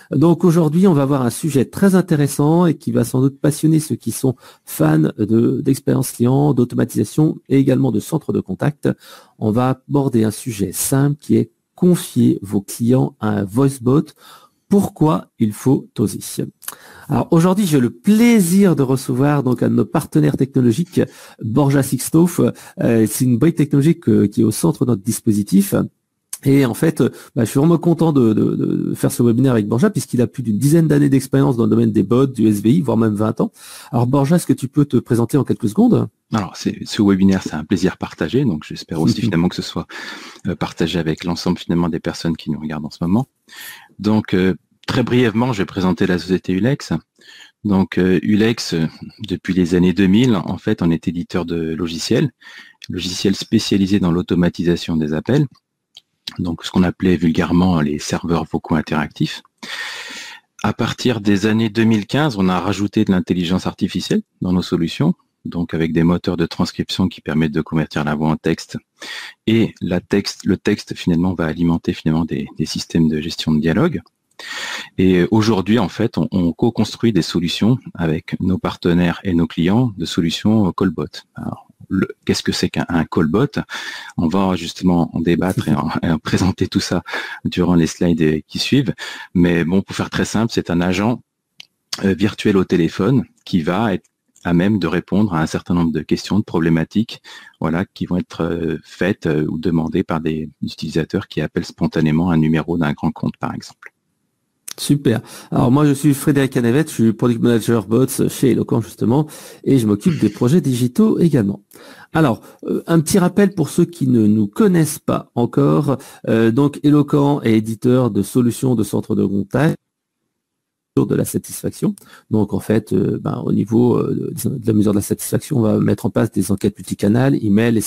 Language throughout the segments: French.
Donc aujourd'hui, on va avoir un sujet très intéressant et qui va sans doute passionner ceux qui sont fans d'expérience client, d'automatisation et également de centre de contact. On va aborder un sujet simple qui est confier vos clients à un voice bot. Pourquoi il faut oser? Alors aujourd'hui, j'ai le plaisir de recevoir donc un de nos partenaires technologiques, Borja Sixto. C'est une brique technologique qui est au centre de notre dispositif. Et en fait, je suis vraiment content de faire ce webinaire avec Borja puisqu'il a plus d'une dizaine d'années d'expérience dans le domaine des bots, du SVI, voire même 20 ans. Alors Borja, est-ce que tu peux te présenter en quelques secondes? Alors, ce webinaire, c'est un plaisir partagé, donc j'espère aussi finalement que ce soit partagé avec l'ensemble finalement des personnes qui nous regardent en ce moment. Donc, très brièvement, je vais présenter la société Ulex. Donc, Ulex, depuis les années 2000, en fait, on est éditeur de logiciels spécialisés dans l'automatisation des appels. Donc, ce qu'on appelait vulgairement les serveurs vocaux interactifs. À partir des années 2015, on a rajouté de l'intelligence artificielle dans nos solutions, donc avec des moteurs de transcription qui permettent de convertir la voix en texte. Et le texte finalement va alimenter finalement des systèmes de gestion de dialogue. Et aujourd'hui, en fait, on co-construit des solutions avec nos partenaires et nos clients de solutions callbot. Alors, qu'est-ce que c'est qu'un callbot? On va justement en débattre et en présenter tout ça durant les slides qui suivent. Mais bon, pour faire très simple, c'est un agent virtuel au téléphone qui va être à même de répondre à un certain nombre de questions, de problématiques, voilà, qui vont être faites ou demandées par des utilisateurs qui appellent spontanément un numéro d'un grand compte, par exemple. Super. Alors moi je suis Frédéric Canavette, je suis Product Manager Bots chez Eloquent justement et je m'occupe des projets digitaux également. Alors un petit rappel pour ceux qui ne nous connaissent pas encore. Donc Eloquent est éditeur de solutions de centre de contact de la satisfaction. Donc en fait, au niveau de la mesure de la satisfaction, on va mettre en place des enquêtes multicanales, email,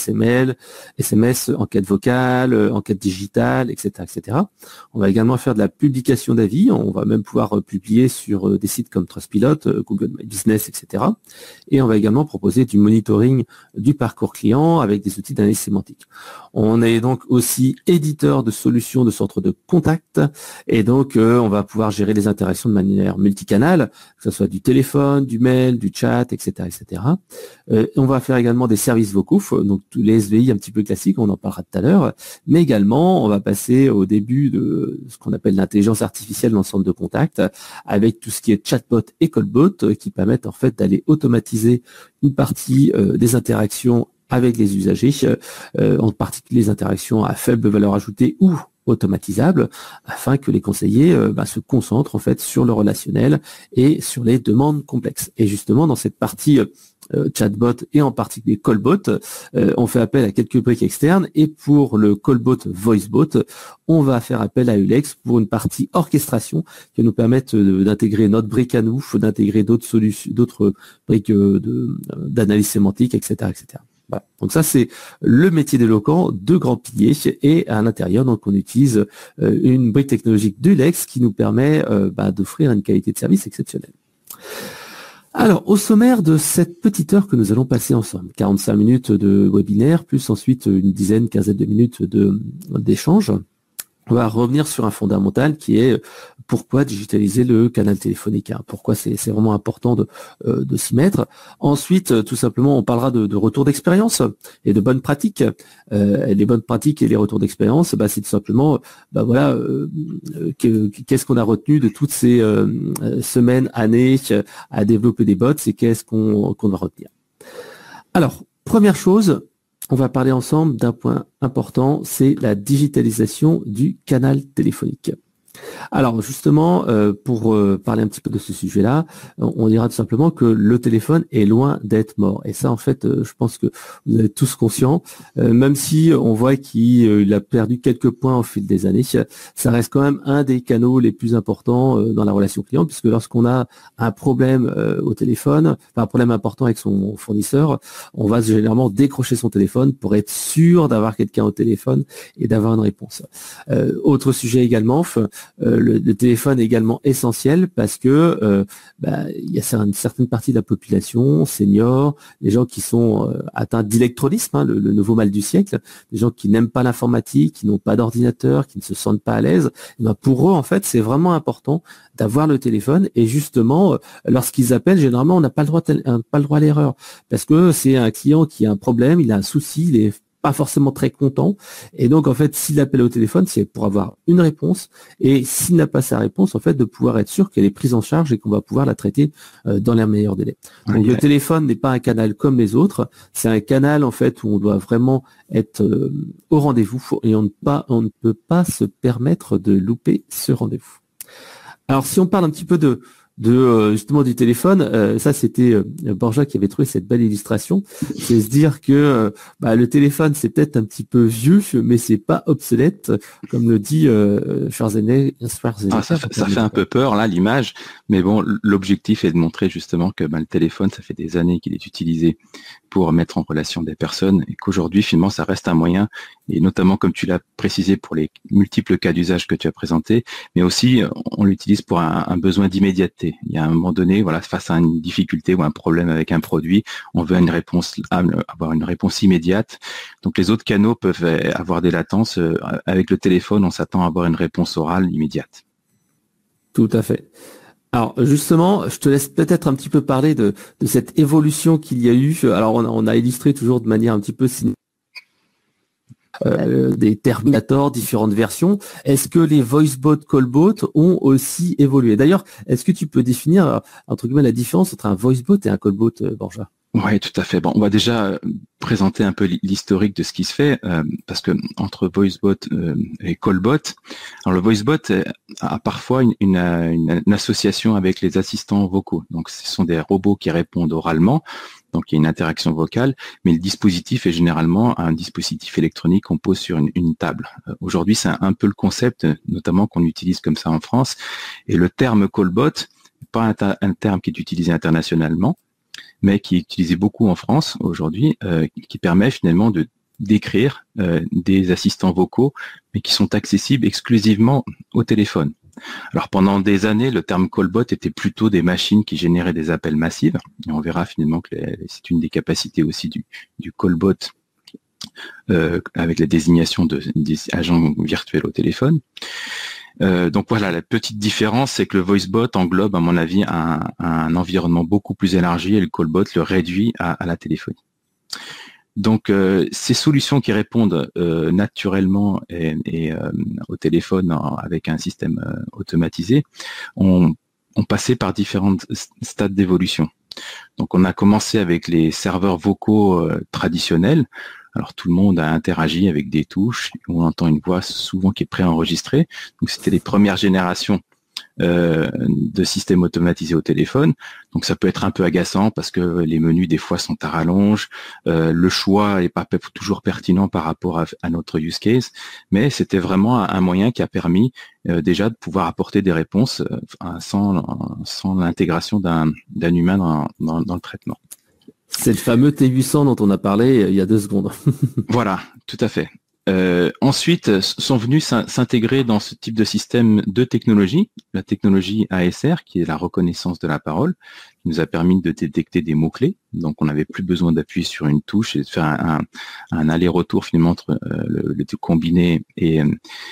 SMS, enquête vocale, enquête digitale, etc., etc. On va également faire de la publication d'avis. On va même pouvoir publier sur des sites comme Trustpilot, Google My Business, etc. Et on va également proposer du monitoring du parcours client avec des outils d'analyse sémantique. On est donc aussi éditeur de solutions de centre de contact et donc on va pouvoir gérer les interactions de manière multicanal, que ce soit du téléphone, du mail, du chat, etc., etc. On va faire également des services vocaux, donc tous les SVI un petit peu classiques, on en parlera tout à l'heure, mais également on va passer au début de ce qu'on appelle l'intelligence artificielle dans le centre de contact, avec tout ce qui est chatbot et callbot, qui permettent en fait d'aller automatiser une partie des interactions avec les usagers, en particulier les interactions à faible valeur ajoutée ou automatisable afin que les conseillers se concentrent en fait sur le relationnel et sur les demandes complexes. Et justement dans cette partie chatbot et en particulier callbot, on fait appel à quelques briques externes et pour le callbot voicebot, on va faire appel à Ulex pour une partie orchestration qui va nous permettre d'intégrer notre brique à nous, d'intégrer d'autres solutions, d'autres briques d'analyse sémantique, etc., etc. Voilà. Donc ça c'est le métier d'Eloquent, deux grands piliers et à l'intérieur donc on utilise une brique technologique d'Ulex qui nous permet d'offrir une qualité de service exceptionnelle. Alors au sommaire de cette petite heure que nous allons passer ensemble, 45 minutes de webinaire plus ensuite une quinzaine de minutes d'échange. On va revenir sur un fondamental qui est pourquoi digitaliser le canal téléphonique, pourquoi c'est vraiment important de s'y mettre. Ensuite, tout simplement, on parlera de retour d'expérience et de bonnes pratiques. Les bonnes pratiques et les retours d'expérience, c'est tout simplement, qu'est-ce qu'on a retenu de toutes ces semaines, années à développer des bots et qu'est-ce qu'on va retenir. Alors, première chose, on va parler ensemble d'un point important, c'est la digitalisation du canal téléphonique. Alors justement, pour parler un petit peu de ce sujet-là, on dira tout simplement que le téléphone est loin d'être mort. Et ça, en fait, je pense que vous êtes tous conscients, même si on voit qu'il a perdu quelques points au fil des années, ça reste quand même un des canaux les plus importants dans la relation client, puisque lorsqu'on a un problème au téléphone, un problème important avec son fournisseur, on va généralement décrocher son téléphone pour être sûr d'avoir quelqu'un au téléphone et d'avoir une réponse. Autre sujet également, le téléphone est également essentiel parce que il y a une certaine partie de la population, seniors, les gens qui sont atteints d'électronisme, hein, le nouveau mal du siècle, les gens qui n'aiment pas l'informatique, qui n'ont pas d'ordinateur, qui ne se sentent pas à l'aise. Pour eux, en fait, c'est vraiment important d'avoir le téléphone et justement, lorsqu'ils appellent, généralement, on n'a pas le droit à l'erreur parce que c'est un client qui a un problème, il a un souci, il est pas forcément très content. Et donc, en fait, s'il appelle au téléphone, c'est pour avoir une réponse. Et s'il n'a pas sa réponse, en fait, de pouvoir être sûr qu'elle est prise en charge et qu'on va pouvoir la traiter dans les meilleurs délais. Donc, le téléphone n'est pas un canal comme les autres. C'est un canal, en fait, où on doit vraiment être au rendez-vous et on ne peut pas se permettre de louper ce rendez-vous. Alors, si on parle un petit peu de justement du téléphone, ça c'était Borja qui avait trouvé cette belle illustration, c'est se dire que le téléphone c'est peut-être un petit peu vieux, mais c'est pas obsolète, comme le dit Schwarzenegger. Ça fait un peu peur là l'image, mais bon, l'objectif est de montrer justement que le téléphone, ça fait des années qu'il est utilisé pour mettre en relation des personnes et qu'aujourd'hui finalement ça reste un moyen, et notamment comme tu l'as précisé pour les multiples cas d'usage que tu as présentés, mais aussi on l'utilise pour un besoin d'immédiateté. Il y a un moment donné, voilà, face à une difficulté ou un problème avec un produit, on veut avoir une réponse immédiate. Donc les autres canaux peuvent avoir des latences. Avec le téléphone, on s'attend à avoir une réponse orale immédiate. Tout à fait. Alors justement, je te laisse peut-être un petit peu parler de cette évolution qu'il y a eu. Alors on a illustré toujours de manière un petit peu des Terminator, différentes versions. Est-ce que les VoiceBot, Callbot ont aussi évolué? D'ailleurs, est-ce que tu peux définir entre guillemets la différence entre un VoiceBot et un Callbot, Borja? Oui, tout à fait. Bon, on va déjà présenter un peu l'historique de ce qui se fait, parce que entre VoiceBot et Callbot, alors le VoiceBot a parfois une association avec les assistants vocaux. Donc, ce sont des robots qui répondent oralement. Donc, il y a une interaction vocale, mais le dispositif est généralement un dispositif électronique qu'on pose sur une table. Aujourd'hui, c'est un peu le concept, notamment qu'on utilise comme ça en France. Et le terme Callbot, pas un terme qui est utilisé internationalement, mais qui est utilisé beaucoup en France aujourd'hui, qui permet finalement de décrire des assistants vocaux, mais qui sont accessibles exclusivement au téléphone. Alors pendant des années, le terme Callbot était plutôt des machines qui généraient des appels massifs, et on verra finalement que c'est une des capacités aussi du Callbot avec la désignation des agents virtuels au téléphone. Donc voilà, la petite différence, c'est que le VoiceBot englobe, à mon avis, un environnement beaucoup plus élargi et le Callbot le réduit à la téléphonie. Donc ces solutions qui répondent naturellement et au téléphone avec un système automatisé ont passé par différents stades d'évolution. Donc on a commencé avec les serveurs vocaux traditionnels. Alors tout le monde a interagi avec des touches, on entend une voix souvent qui est préenregistrée. Donc c'était les premières générations de systèmes automatisés au téléphone. Donc ça peut être un peu agaçant parce que les menus des fois sont à rallonge, le choix n'est pas toujours pertinent par rapport à notre use case, mais c'était vraiment un moyen qui a permis déjà de pouvoir apporter des réponses sans l'intégration d'un humain dans le traitement. C'est le fameux T800 dont on a parlé il y a 2 secondes. Voilà, tout à fait. Ensuite, sont venus s'intégrer dans ce type de système de technologie, la technologie ASR, qui est la reconnaissance de la parole, qui nous a permis de détecter des mots-clés. Donc, on n'avait plus besoin d'appuyer sur une touche et de faire un aller-retour finalement entre le combiné et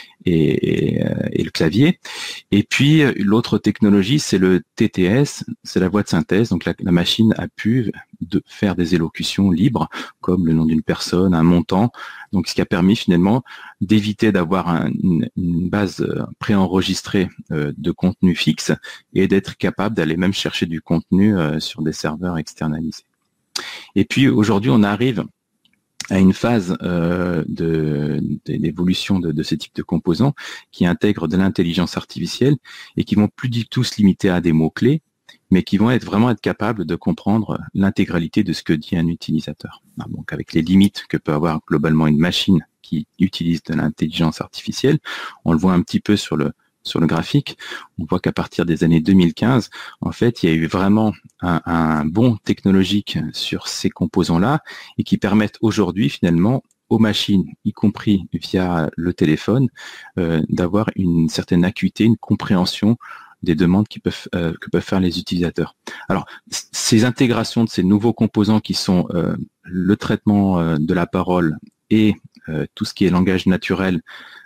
le clavier. Et puis, l'autre technologie, c'est le TTS, c'est la voix de synthèse. Donc, la machine a pu faire des élocutions libres, comme le nom d'une personne, un montant. Donc, ce qui a permis finalement d'éviter d'avoir une base préenregistrée de contenu fixe et d'être capable d'aller même chercher du contenu sur des serveurs externalisés. Et puis, aujourd'hui, on arrive à une phase d'évolution de ce type de composants qui intègrent de l'intelligence artificielle et qui vont plus du tout se limiter à des mots-clés, mais qui vont vraiment être capables de comprendre l'intégralité de ce que dit un utilisateur. Donc avec les limites que peut avoir globalement une machine qui utilise de l'intelligence artificielle, on le voit un petit peu sur le graphique, on voit qu'à partir des années 2015, en fait, il y a eu vraiment un bond technologique sur ces composants-là et qui permettent aujourd'hui, finalement, aux machines, y compris via le téléphone, d'avoir une certaine acuité, une compréhension des demandes que peuvent faire les utilisateurs. Alors, ces intégrations de ces nouveaux composants qui sont le traitement de la parole et tout ce qui est langage naturel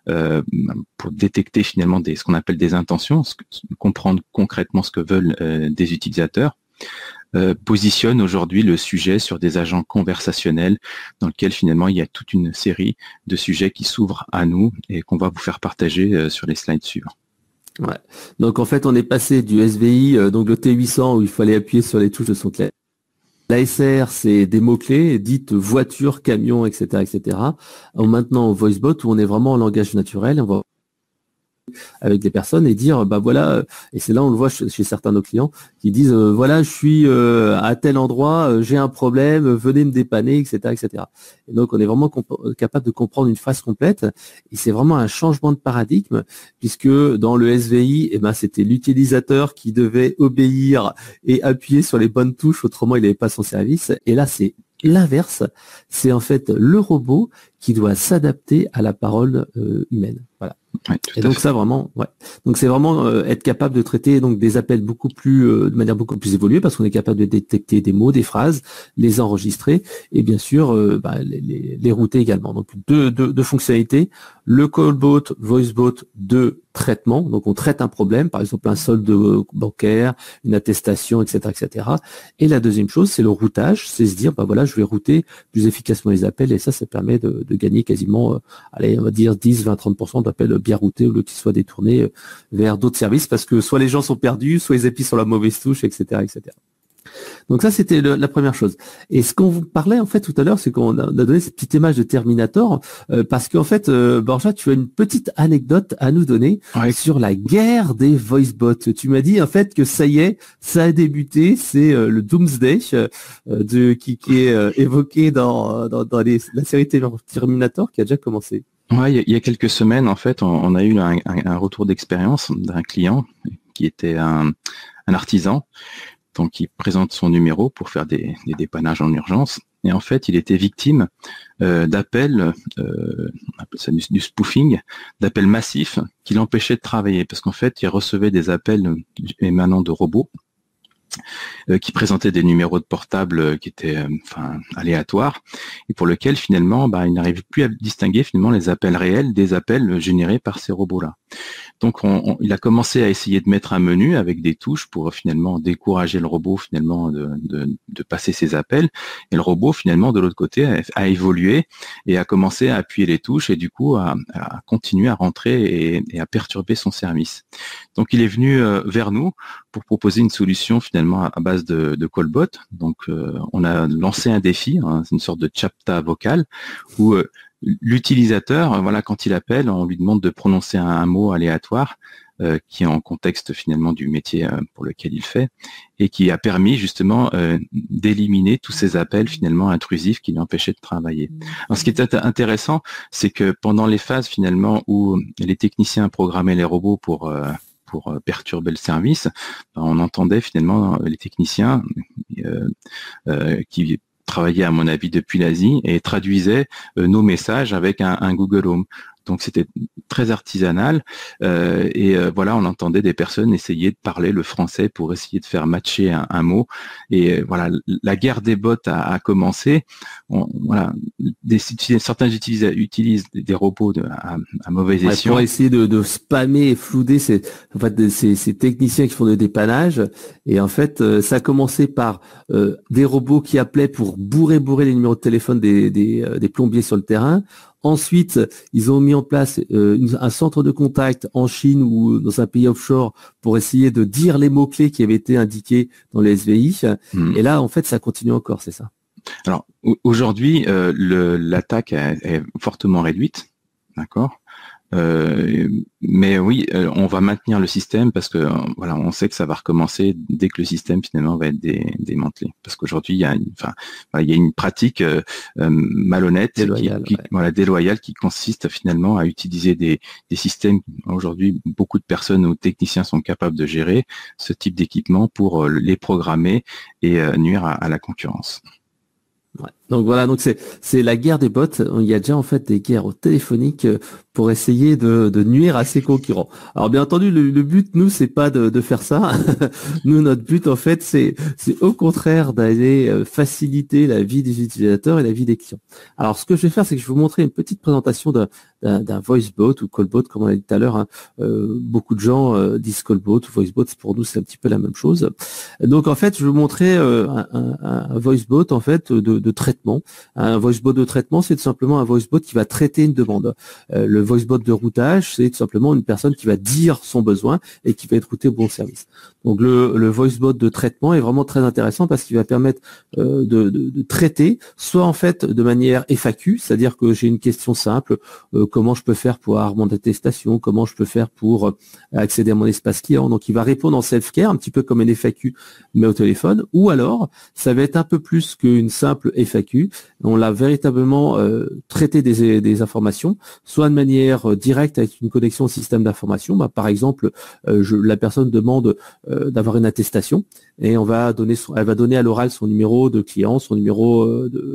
pour détecter finalement ce qu'on appelle des intentions, comprendre concrètement ce que veulent des utilisateurs, positionne aujourd'hui le sujet sur des agents conversationnels dans lequel finalement il y a toute une série de sujets qui s'ouvrent à nous et qu'on va vous faire partager sur les slides suivants. Ouais. Donc en fait on est passé du SVI, donc le T800 où il fallait appuyer sur les touches de son clavier. L'ASR, c'est des mots-clés, dites voiture, camion, etc., etc. Maintenant au VoiceBot où on est vraiment en langage naturel, on va avec des personnes et dire bah voilà, et c'est là on le voit chez certains de nos clients qui disent voilà, je suis à tel endroit, j'ai un problème, venez me dépanner, etc., etc. Et donc on est vraiment capable de comprendre une phrase complète et c'est vraiment un changement de paradigme puisque dans le SVI c'était l'utilisateur qui devait obéir et appuyer sur les bonnes touches, autrement il n'avait pas son service, et là c'est l'inverse, c'est en fait le robot qui doit s'adapter à la parole humaine. Voilà. Ouais, et donc ça vraiment, ouais. Donc c'est vraiment être capable de traiter donc des appels beaucoup plus de manière beaucoup plus évoluée parce qu'on est capable de détecter des mots, des phrases, les enregistrer et bien sûr les router également. Donc deux fonctionnalités, le callbot, voicebot, de traitement. Donc on traite un problème, par exemple un solde bancaire, une attestation, etc., etc. Et la deuxième chose, c'est le routage, c'est se dire bah voilà, je vais router plus efficacement les appels et ça permet de gagner quasiment, allez, on va dire 10, 20, 30% d'appels bien routés au lieu qu'ils soient détournés vers d'autres services parce que soit les gens sont perdus, soit ils appuient sur la mauvaise touche, etc., etc. Donc ça, c'était la première chose. Et ce qu'on vous parlait en fait tout à l'heure, c'est qu'on a donné cette petite image de Terminator parce qu'en fait, Borja, tu as une petite anecdote à nous donner sur la guerre des voicebots. Tu m'as dit en fait que ça y est, ça a débuté, c'est le Doomsday qui est évoqué dans la série Terminator qui a déjà commencé. Ouais, il y a quelques semaines, en fait, on a eu un retour d'expérience d'un client qui était un artisan, donc qui présente son numéro pour faire des dépannages en urgence. Et en fait, il était victime d'appels, on appelle ça du spoofing, d'appels massifs qui l'empêchaient de travailler, parce qu'en fait, il recevait des appels émanant de robots qui présentaient des numéros de portable qui étaient aléatoires et pour lesquels finalement il n'arrivait plus à distinguer finalement les appels réels des appels générés par ces robots-là. Donc il a commencé à essayer de mettre un menu avec des touches pour finalement décourager le robot finalement de passer ses appels, et le robot finalement de l'autre côté a évolué et a commencé à appuyer les touches et du coup à continuer à rentrer et à perturber son service. Donc il est venu vers nous pour proposer une solution finalement à base de callbot. Donc on a lancé un défi, c'est une sorte de chapta vocal où l'utilisateur, quand il appelle, on lui demande de prononcer un mot aléatoire qui est en contexte finalement du métier pour lequel il fait et qui a permis justement d'éliminer tous ces appels finalement intrusifs qui l'empêchaient de travailler. Alors ce qui est intéressant, c'est que pendant les phases finalement où les techniciens programmaient les robots pour perturber le service, on entendait finalement les techniciens qui travaillaient à mon avis depuis l'Asie et traduisaient nos messages avec un Google Home. Donc c'était très artisanal on entendait des personnes essayer de parler le français pour essayer de faire matcher un mot et la guerre des bots a commencé. Certains utilisent des robots à mauvais escient pour essayer de spammer et flouder ces techniciens qui font des dépannages et en fait ça a commencé par des robots qui appelaient pour bourrer les numéros de téléphone des plombiers sur le terrain. Ensuite, ils ont mis en place un centre de contact en Chine ou dans un pays offshore pour essayer de dire les mots-clés qui avaient été indiqués dans les SVI. Et là, en fait, ça continue encore, c'est ça. Alors, aujourd'hui, l'attaque est fortement réduite, d'accord. Mais oui, on va maintenir le système parce que on sait que ça va recommencer dès que le système finalement va être démantelé. Parce qu'aujourd'hui, il y a une pratique malhonnête, déloyale, qui consiste finalement à utiliser des systèmes. Aujourd'hui, beaucoup de personnes ou techniciens sont capables de gérer ce type d'équipement pour les programmer et nuire à la concurrence. Ouais. Donc voilà, donc c'est la guerre des bots. Il y a déjà en fait des guerres téléphoniques pour essayer de nuire à ses concurrents. Alors bien entendu, le but, nous, c'est pas de faire ça. Nous, notre but en fait, c'est au contraire d'aller faciliter la vie des utilisateurs et la vie des clients. Alors ce que je vais faire, c'est que je vais vous montrer une petite présentation d'un voice bot ou call bot, comme on a dit tout à l'heure. Hein. Beaucoup de gens disent call bot ou voice bot. Pour nous, c'est un petit peu la même chose. Donc en fait, je vais vous montrer un voice bot en fait de traitement. Un voice bot de traitement, c'est tout simplement un voice bot qui va traiter une demande. Le voice bot de routage, c'est tout simplement une personne qui va dire son besoin et qui va être routé au bon service. Donc le voice bot de traitement est vraiment très intéressant parce qu'il va permettre de traiter, soit en fait de manière FAQ, c'est-à-dire que j'ai une question simple, comment je peux faire pour avoir mon attestation, comment je peux faire pour accéder à mon espace client. Donc il va répondre en self-care, un petit peu comme une FAQ mais au téléphone, ou alors ça va être un peu plus qu'une simple FAQ. On l'a véritablement traité des informations, soit de manière directe avec une connexion au système d'information. Par exemple, la personne demande d'avoir une attestation et elle va donner à l'oral son numéro de client, son numéro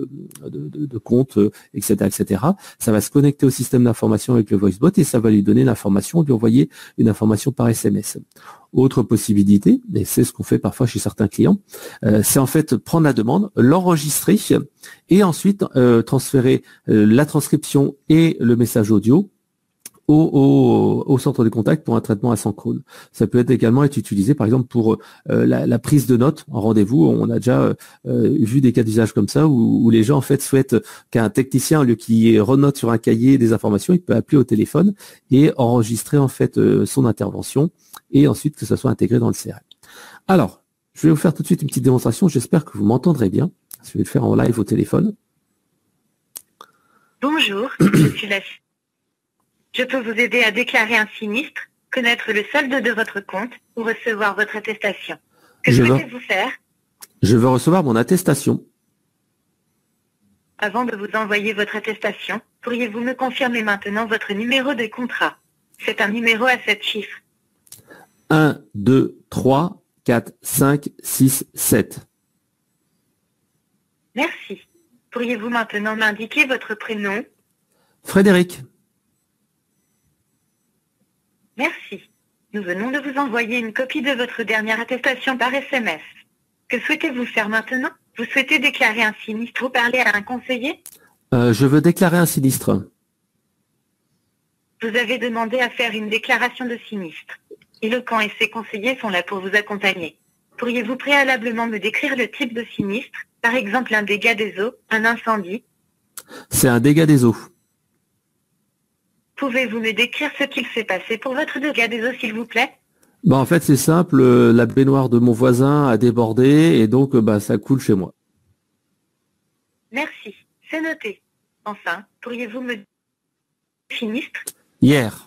de compte, etc., etc. Ça va se connecter au système d'information avec le voicebot et ça va lui donner l'information, lui envoyer une information par SMS. Autre possibilité, et c'est ce qu'on fait parfois chez certains clients, c'est en fait prendre la demande, l'enregistrer et ensuite transférer la transcription et le message audio au centre de contact pour un traitement asynchrone. Ça peut également être utilisé par exemple pour la prise de notes en rendez-vous. On a déjà vu des cas d'usage comme ça où les gens en fait souhaitent qu'un technicien, au lieu qu'il renote sur un cahier des informations, il peut appeler au téléphone et enregistrer en fait son intervention et ensuite que ça soit intégré dans le CRM. Alors, je vais vous faire tout de suite une petite démonstration. J'espère que vous m'entendrez bien. Je vais le faire en live au téléphone. Bonjour, je suis la... Je peux vous aider à déclarer un sinistre, connaître le solde de votre compte ou recevoir votre attestation. Que souhaitez-vous faire? Je veux recevoir mon attestation. Avant de vous envoyer votre attestation, pourriez-vous me confirmer maintenant votre numéro de contrat? C'est un numéro à 7 chiffres. 1, 2, 3, 4, 5, 6, 7. Merci. Pourriez-vous maintenant m'indiquer votre prénom? Frédéric. Merci. Nous venons de vous envoyer une copie de votre dernière attestation par SMS. Que souhaitez-vous faire maintenant? Vous souhaitez déclarer un sinistre ou parler à un conseiller? Je veux déclarer un sinistre. Vous avez demandé à faire une déclaration de sinistre. Eloquent et ses conseillers sont là pour vous accompagner. Pourriez-vous préalablement me décrire le type de sinistre? Par exemple, un dégât des eaux, un incendie? C'est un dégât des eaux. Pouvez-vous me décrire ce qu'il s'est passé pour votre dégât des eaux, s'il vous plaît? En fait, c'est simple. La baignoire de mon voisin a débordé et donc ça coule chez moi. Merci. C'est noté. Enfin, pourriez-vous me... Sinistre? Hier.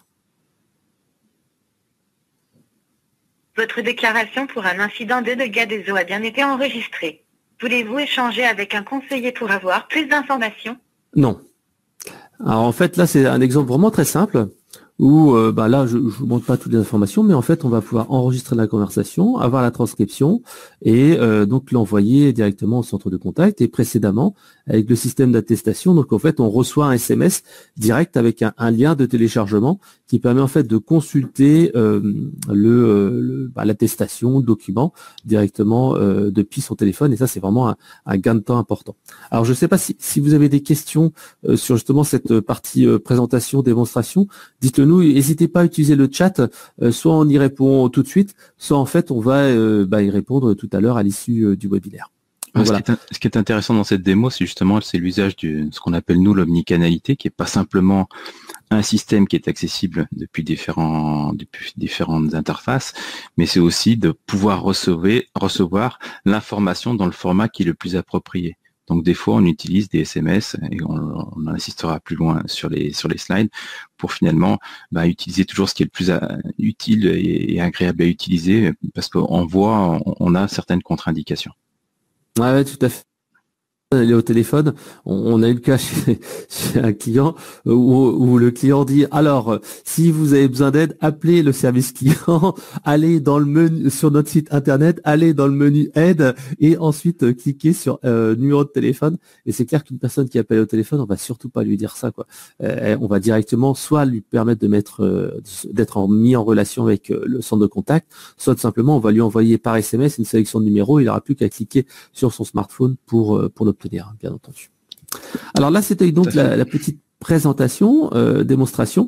Votre déclaration pour un incident de dégâts des eaux a bien été enregistrée. Voulez-vous échanger avec un conseiller pour avoir plus d'informations? Non. Alors en fait, là, c'est un exemple vraiment très simple où là, je ne vous montre pas toutes les informations, mais en fait, on va pouvoir enregistrer la conversation, avoir la transcription et donc l'envoyer directement au centre de contact et précédemment avec le système d'attestation. Donc en fait, on reçoit un SMS direct avec un lien de téléchargement qui permet en fait de consulter l'attestation, le document directement depuis son téléphone et ça, c'est vraiment un gain de temps important. Alors je ne sais pas si vous avez des questions sur justement cette partie présentation, démonstration, dites-le nous, n'hésitez pas à utiliser le chat, soit on y répond tout de suite, soit en fait on va y répondre tout à l'heure à l'issue du webinaire. Donc, voilà. Ce qui est intéressant dans cette démo, c'est justement l'usage de ce qu'on appelle nous l'omnicanalité, qui est pas simplement un système qui est accessible depuis différentes interfaces, mais c'est aussi de pouvoir recevoir l'information dans le format qui est le plus approprié. Donc des fois on utilise des SMS et on insistera plus loin sur les slides pour finalement utiliser toujours ce qui est le plus utile et agréable à utiliser parce qu'on voit on a certaines contre-indications. Ouais, tout à fait. elle est au téléphone. On a eu le cas chez un client où le client dit alors si vous avez besoin d'aide, appelez le service client, allez dans le menu sur notre site internet, allez dans le menu aide et ensuite cliquez sur numéro de téléphone. Et c'est clair qu'une personne qui appelle au téléphone, on va surtout pas lui dire ça, quoi. On va directement soit lui permettre d'être mis en relation avec le centre de contact, soit tout simplement on va lui envoyer par SMS une sélection de numéros. Il n'aura plus qu'à cliquer sur son smartphone pour l'obtenir, bien entendu. Alors là, c'était donc la petite présentation, démonstration.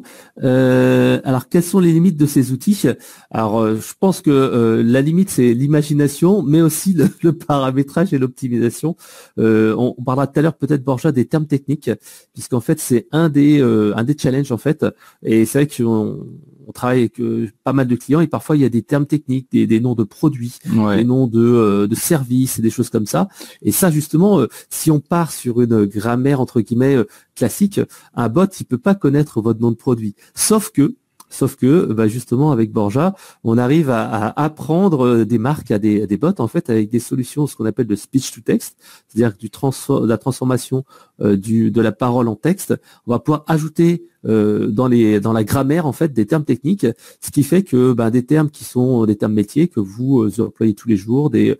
Alors, quelles sont les limites de ces outils? Alors, je pense que la limite, c'est l'imagination, mais aussi le paramétrage et l'optimisation. On parlera tout à l'heure peut-être, Borja, des termes techniques, puisqu'en fait, c'est un des challenges, en fait. Et c'est vrai qu'on travaille avec pas mal de clients et parfois il y a des termes techniques, des noms de produits, des noms de services et des choses comme ça. Et ça, justement, si on part sur une grammaire, entre guillemets, classique, un bot, il peut pas connaître votre nom de produit. Sauf que, justement, avec Borja, on arrive à apprendre des marques à des bots, en fait, avec des solutions, ce qu'on appelle de speech to text, c'est-à-dire de la transformation de la parole en texte. On va pouvoir ajouter dans la grammaire, en fait, des termes techniques, ce qui fait que des termes qui sont des termes métiers que vous employez tous les jours, des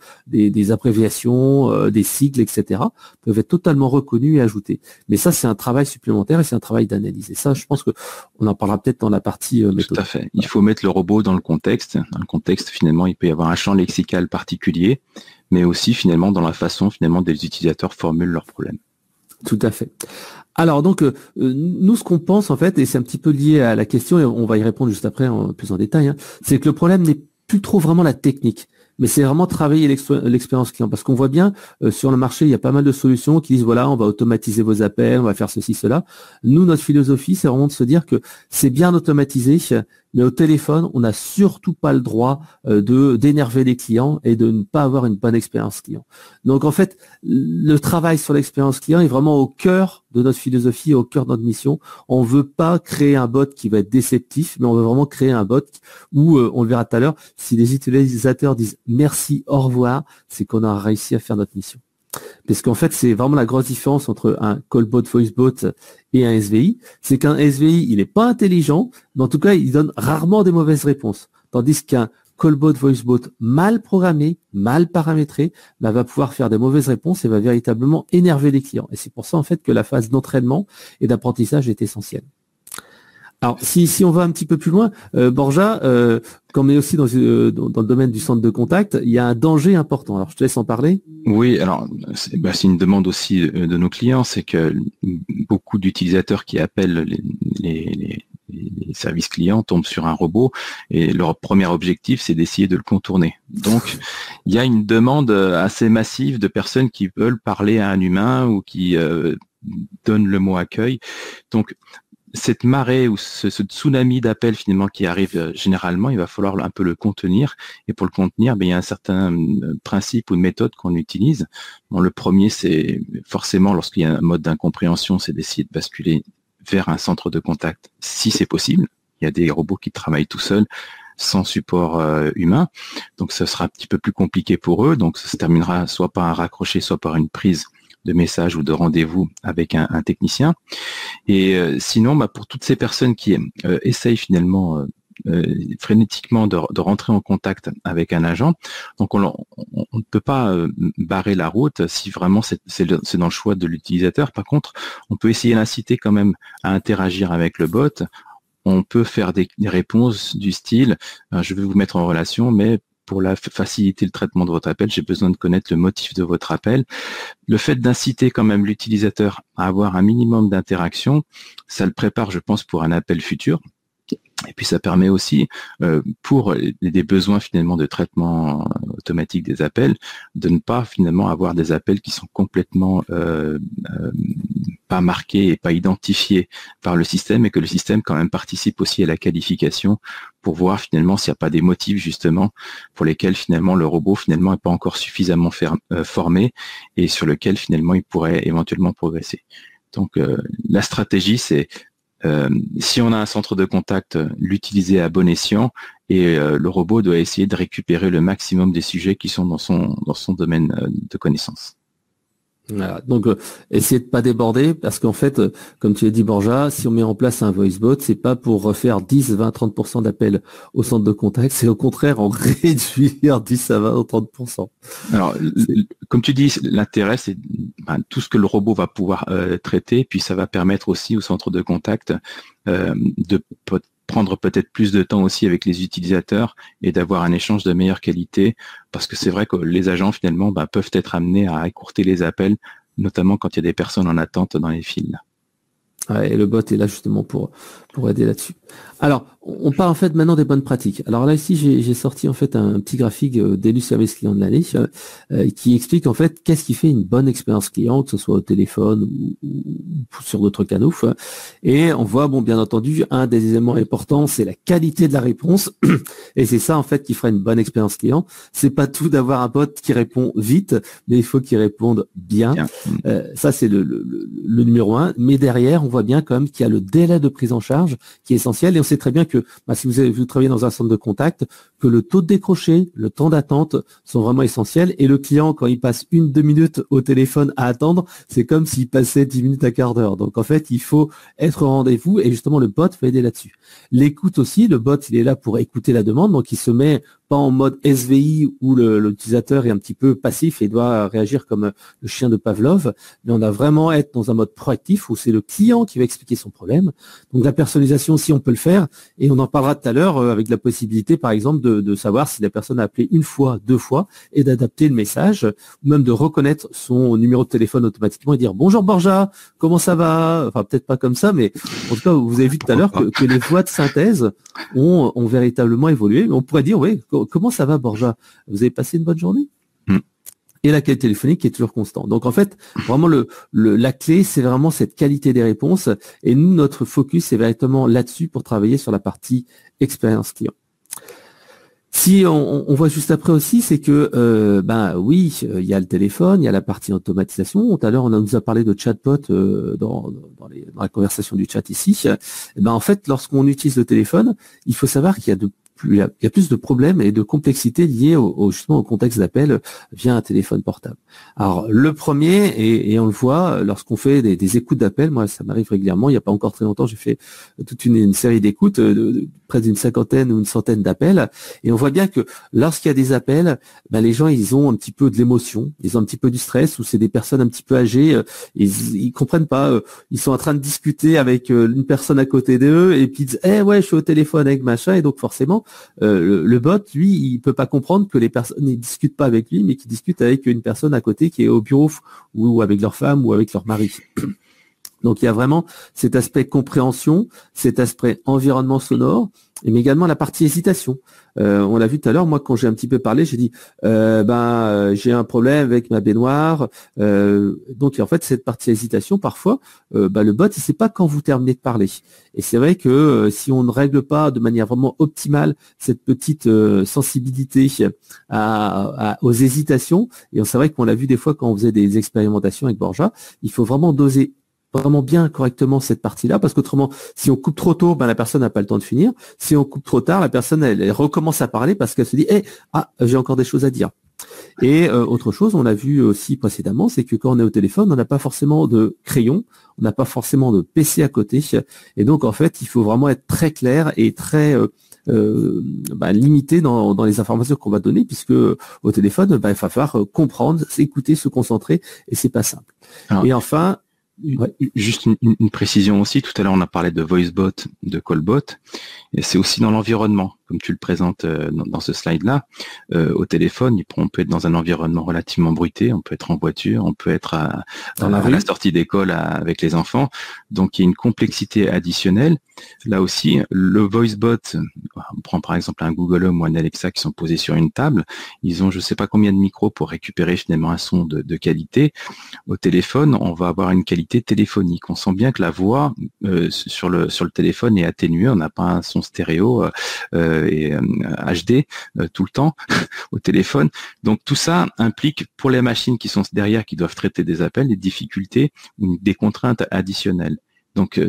abréviations, des sigles, etc., peuvent être totalement reconnus et ajoutés. Mais ça, c'est un travail supplémentaire et c'est un travail d'analyse. Et ça, je pense que on en parlera peut-être dans la partie méthode. Tout à fait. Il faut mettre le robot dans le contexte. Dans le contexte, finalement, il peut y avoir un champ lexical particulier, mais aussi, finalement, dans la façon, finalement, dont les utilisateurs formulent leurs problèmes. Tout à fait. Alors donc nous ce qu'on pense en fait, et c'est un petit peu lié à la question et on va y répondre juste après plus en détail, c'est que le problème n'est plus trop vraiment la technique, mais c'est vraiment travailler l'expérience client, parce qu'on voit bien sur le marché il y a pas mal de solutions qui disent voilà on va automatiser vos appels, on va faire ceci cela. Nous notre philosophie c'est vraiment de se dire que c'est bien automatisé, mais au téléphone on n'a surtout pas le droit d'énerver les clients et de ne pas avoir une bonne expérience client. Donc en fait le travail sur l'expérience client est vraiment au cœur de notre philosophie, au cœur de notre mission. On veut pas créer un bot qui va être déceptif, mais on veut vraiment créer un bot où, on le verra tout à l'heure, si les utilisateurs disent merci, au revoir, c'est qu'on a réussi à faire notre mission. Parce qu'en fait, c'est vraiment la grosse différence entre un callbot, voicebot et un SVI. C'est qu'un SVI, il n'est pas intelligent, mais en tout cas, il donne rarement des mauvaises réponses. Tandis qu'un callbot, voicebot mal programmé, mal paramétré, va pouvoir faire des mauvaises réponses et va véritablement énerver les clients. Et c'est pour ça, en fait, que la phase d'entraînement et d'apprentissage est essentielle. Alors, si on va un petit peu plus loin, Borja, comme on est aussi dans le domaine du centre de contact, il y a un danger important. Alors, je te laisse en parler. Oui, alors, c'est une demande aussi de nos clients, c'est que beaucoup d'utilisateurs qui appellent les services clients tombent sur un robot et leur premier objectif, c'est d'essayer de le contourner. Donc, il y a une demande assez massive de personnes qui veulent parler à un humain ou qui donnent le mot accueil. Donc, cette marée ou ce tsunami d'appels finalement qui arrive généralement, il va falloir un peu le contenir. Et pour le contenir, il y a un certain principe ou une méthode qu'on utilise. Bon, le premier, c'est forcément lorsqu'il y a un mode d'incompréhension, c'est d'essayer de basculer vers un centre de contact, si c'est possible. Il y a des robots qui travaillent tout seuls, sans support humain. Donc, ça sera un petit peu plus compliqué pour eux. Donc, ça se terminera soit par un raccroché, soit par une prise de message ou de rendez-vous avec un technicien. Et sinon, pour toutes ces personnes qui essayent finalement frénétiquement de rentrer en contact avec un agent, donc on ne peut pas barrer la route si vraiment c'est dans le choix de l'utilisateur. Par contre, on peut essayer d'inciter quand même à interagir avec le bot. On peut faire des réponses du style je vais vous mettre en relation, mais pour faciliter le traitement de votre appel, j'ai besoin de connaître le motif de votre appel. Le fait d'inciter quand même l'utilisateur à avoir un minimum d'interaction, ça le prépare, je pense, pour un appel futur. Et puis ça permet aussi, pour des besoins finalement de traitement automatique des appels, de ne pas finalement avoir des appels qui sont complètement pas marqués et pas identifiés par le système, et que le système quand même participe aussi à la qualification pour voir finalement s'il n'y a pas des motifs justement pour lesquels finalement le robot finalement n'est pas encore suffisamment formé et sur lequel finalement il pourrait éventuellement progresser. Donc la stratégie, c'est si on a un centre de contact, l'utiliser à bon escient, et le robot doit essayer de récupérer le maximum des sujets qui sont dans son domaine de connaissance. Voilà. Donc, essayez de pas déborder parce qu'en fait, comme tu l'as dit, Borja, si on met en place un voicebot, c'est pas pour refaire 10, 20, 30% d'appels au centre de contact, c'est au contraire en réduire 10 à 20 ou 30%. Alors, comme tu dis, l'intérêt, c'est tout ce que le robot va pouvoir traiter, puis ça va permettre aussi au centre de contact de prendre peut-être plus de temps aussi avec les utilisateurs et d'avoir un échange de meilleure qualité, parce que c'est vrai que les agents finalement peuvent être amenés à écourter les appels, notamment quand il y a des personnes en attente dans les files. Ouais, et le bot est là justement pour aider là-dessus. Alors, on parle en fait maintenant des bonnes pratiques. Alors là ici, j'ai sorti en fait un petit graphique d'élu service client de l'année qui explique en fait qu'est-ce qui fait une bonne expérience client, que ce soit au téléphone ou sur d'autres canaux. Et on voit, bon, bien entendu, un des éléments importants, c'est la qualité de la réponse. Et c'est ça en fait qui fera une bonne expérience client. C'est pas tout d'avoir un bot qui répond vite, mais il faut qu'il réponde bien. Ça c'est le numéro 1. Mais derrière, on voit bien quand même qu'il y a le délai de prise en charge qui est essentiel. Et on sait très bien que si vous travaillez dans un centre de contact, que le taux de décroché, le temps d'attente sont vraiment essentiels. Et le client, quand il passe 1-2 minutes au téléphone à attendre, c'est comme s'il passait 10 minutes à quart d'heure. Donc en fait, il faut être au rendez-vous et justement le bot va aider là-dessus. L'écoute aussi, le bot, il est là pour écouter la demande, donc il se met pas en mode SVI où l'utilisateur est un petit peu passif et doit réagir comme le chien de Pavlov, mais on a vraiment être dans un mode proactif où c'est le client qui va expliquer son problème. Donc la personnalisation aussi, on peut le faire et on en parlera tout à l'heure avec la possibilité, par exemple, de savoir si la personne a appelé 1 fois, 2 fois et d'adapter le message ou même de reconnaître son numéro de téléphone automatiquement et dire bonjour Borja, comment ça va? Enfin peut-être pas comme ça, mais en tout cas vous avez vu tout à l'heure que les voix de synthèse ont véritablement évolué. On pourrait dire oui. Comment ça va, Borja? Vous avez passé une bonne journée? Et la qualité téléphonique est toujours constante. Donc en fait, vraiment la clé, c'est vraiment cette qualité des réponses. Et nous, notre focus, c'est véritablement là-dessus pour travailler sur la partie expérience client. Si on voit juste après aussi, c'est que oui, il y a le téléphone, il y a la partie automatisation. Tout à l'heure, on nous a parlé de chatbot dans la conversation du chat ici. En fait, lorsqu'on utilise le téléphone, il faut savoir qu'il y a plus de problèmes et de complexité liées justement au contexte d'appel via un téléphone portable. Alors le premier, et on le voit lorsqu'on fait des écoutes d'appels, moi ça m'arrive régulièrement, il n'y a pas encore très longtemps, j'ai fait toute une série d'écoutes, près d'une 50aine ou une centaine d'appels, et on voit bien que lorsqu'il y a des appels, les gens ils ont un petit peu de l'émotion, ils ont un petit peu du stress, ou c'est des personnes un petit peu âgées, ils comprennent pas, ils sont en train de discuter avec une personne à côté d'eux, et puis ils disent ouais je suis au téléphone avec machin, et donc forcément le bot, lui, il peut pas comprendre que les personnes ne discutent pas avec lui, mais qu'ils discutent avec une personne à côté qui est au bureau ou avec leur femme ou avec leur mari. Donc il y a vraiment cet aspect compréhension, cet aspect environnement sonore, mais également la partie hésitation. On l'a vu tout à l'heure, moi quand j'ai un petit peu parlé, j'ai dit j'ai un problème avec ma baignoire. Donc en fait cette partie hésitation, parfois, le bot il sait pas quand vous terminez de parler. Et c'est vrai que si on ne règle pas de manière vraiment optimale cette petite sensibilité aux hésitations, et c'est vrai qu'on l'a vu des fois quand on faisait des expérimentations avec Borja, il faut vraiment doser vraiment bien correctement cette partie-là, parce qu'autrement, si on coupe trop tôt, la personne n'a pas le temps de finir. Si on coupe trop tard, la personne elle recommence à parler parce qu'elle se dit j'ai encore des choses à dire. Et autre chose, on l'a vu aussi précédemment, c'est que quand on est au téléphone, on n'a pas forcément de crayon, on n'a pas forcément de PC à côté, et donc en fait, il faut vraiment être très clair et très limité dans les informations qu'on va donner, puisque au téléphone, il va falloir comprendre, s'écouter, se concentrer, et c'est pas simple. Alors, et enfin, juste une précision aussi, tout à l'heure on a parlé de voicebot, de callbot, et c'est aussi dans l'environnement, comme tu le présentes dans ce slide-là. Au téléphone, on peut être dans un environnement relativement bruité, on peut être en voiture, on peut être à la sortie d'école avec les enfants, donc il y a une complexité additionnelle. Là aussi, le voicebot, on prend par exemple un Google Home ou un Alexa qui sont posés sur une table, ils ont je ne sais pas combien de micros pour récupérer finalement un son de qualité. Au téléphone, on va avoir une qualité téléphonique. On sent bien que la voix sur le téléphone est atténuée, on n'a pas un son stéréo et HD tout le temps au téléphone. Donc tout ça implique pour les machines qui sont derrière, qui doivent traiter des appels, des difficultés ou des contraintes additionnelles. Donc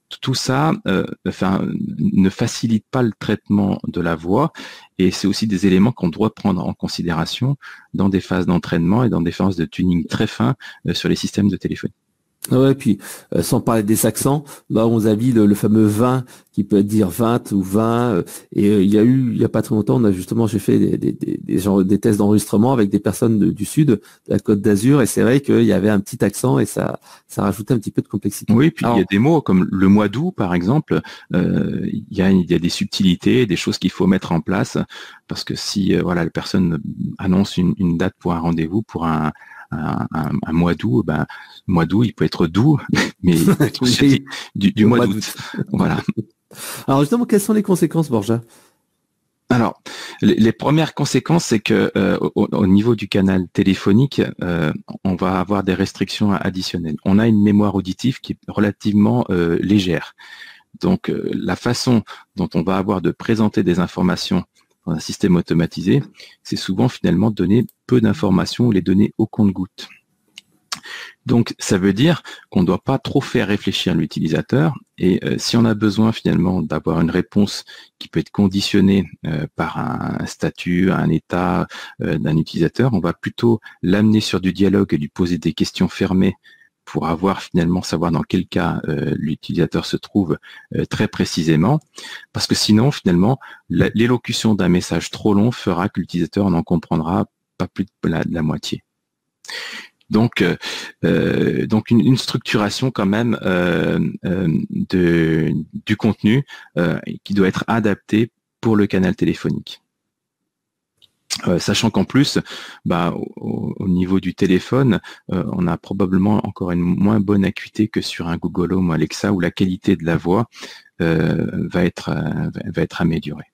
tout ça ne facilite pas le traitement de la voix, et c'est aussi des éléments qu'on doit prendre en considération dans des phases d'entraînement et dans des phases de tuning très fins sur les systèmes de téléphonie. Ouais, puis sans parler des accents, là on a vu le fameux 20 qui peut dire 20 ou 20, et il y a pas très longtemps, j'ai fait des tests d'enregistrement avec des personnes du sud, de la Côte d'Azur, et c'est vrai qu'il y avait un petit accent et ça rajoutait un petit peu de complexité. Oui, puis il y a des mots comme le mois d'août par exemple, il y a des subtilités, des choses qu'il faut mettre en place, parce que si la personne annonce une date pour un rendez-vous pour un mois d'août, mois d'août, il peut être doux, mais du mois d'août. Voilà. Alors justement, quelles sont les conséquences, Borja? Alors, les premières conséquences, c'est que au niveau du canal téléphonique, on va avoir des restrictions additionnelles. On a une mémoire auditive qui est relativement légère. Donc, la façon dont on va avoir de présenter des informations dans un système automatisé, c'est souvent finalement donner peu d'informations ou les donner au compte-gouttes. Donc, ça veut dire qu'on ne doit pas trop faire réfléchir l'utilisateur, et si on a besoin finalement d'avoir une réponse qui peut être conditionnée par un statut, un état d'un utilisateur, on va plutôt l'amener sur du dialogue et lui poser des questions fermées pour savoir dans quel cas l'utilisateur se trouve très précisément, parce que sinon finalement l'élocution d'un message trop long fera que l'utilisateur n'en comprendra pas plus de la moitié. Donc une structuration quand même du contenu qui doit être adapté pour le canal téléphonique. Sachant qu'en plus, au niveau du téléphone, on a probablement encore une moins bonne acuité que sur un Google Home ou Alexa, où la qualité de la voix va être améliorée.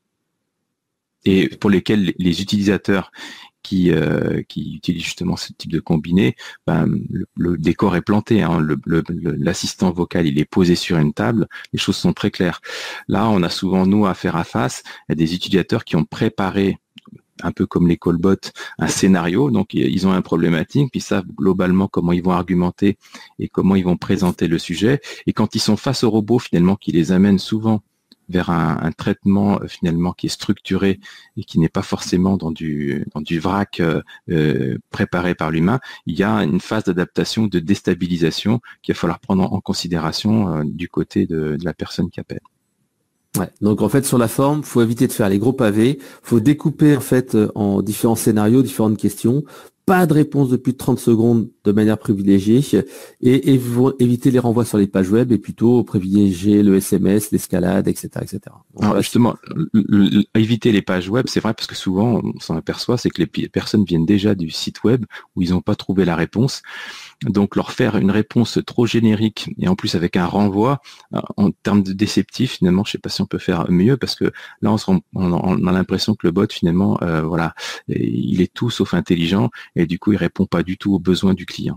Et pour lesquels les utilisateurs qui utilisent justement ce type de combiné, le décor est planté, hein, l'assistant vocal il est posé sur une table, les choses sont très claires. Là, on a souvent nous à faire à face à des utilisateurs qui ont préparé, un peu comme les callbots, un scénario, donc ils ont un problématique, puis ils savent globalement comment ils vont argumenter et comment ils vont présenter le sujet, et quand ils sont face au robot finalement qui les amène souvent vers un traitement finalement qui est structuré et qui n'est pas forcément dans du vrac préparé par l'humain, il y a une phase d'adaptation, de déstabilisation qu'il va falloir prendre en considération du côté de la personne qui appelle. Ouais. Donc en fait sur la forme, faut éviter de faire les gros pavés, faut découper en fait en différents scénarios, différentes questions. Pas de réponse de plus de 30 secondes de manière privilégiée, et éviter les renvois sur les pages web et plutôt privilégier le SMS, l'escalade, etc., etc. Donc, alors justement, éviter les pages web, c'est vrai, parce que souvent on s'en aperçoit, c'est que les personnes viennent déjà du site web où ils n'ont pas trouvé la réponse. Donc leur faire une réponse trop générique et en plus avec un renvoi, en termes de déceptif, finalement, je ne sais pas si on peut faire mieux, parce que là on a l'impression que le bot finalement, il est tout sauf intelligent, et du coup il répond pas du tout aux besoins du client.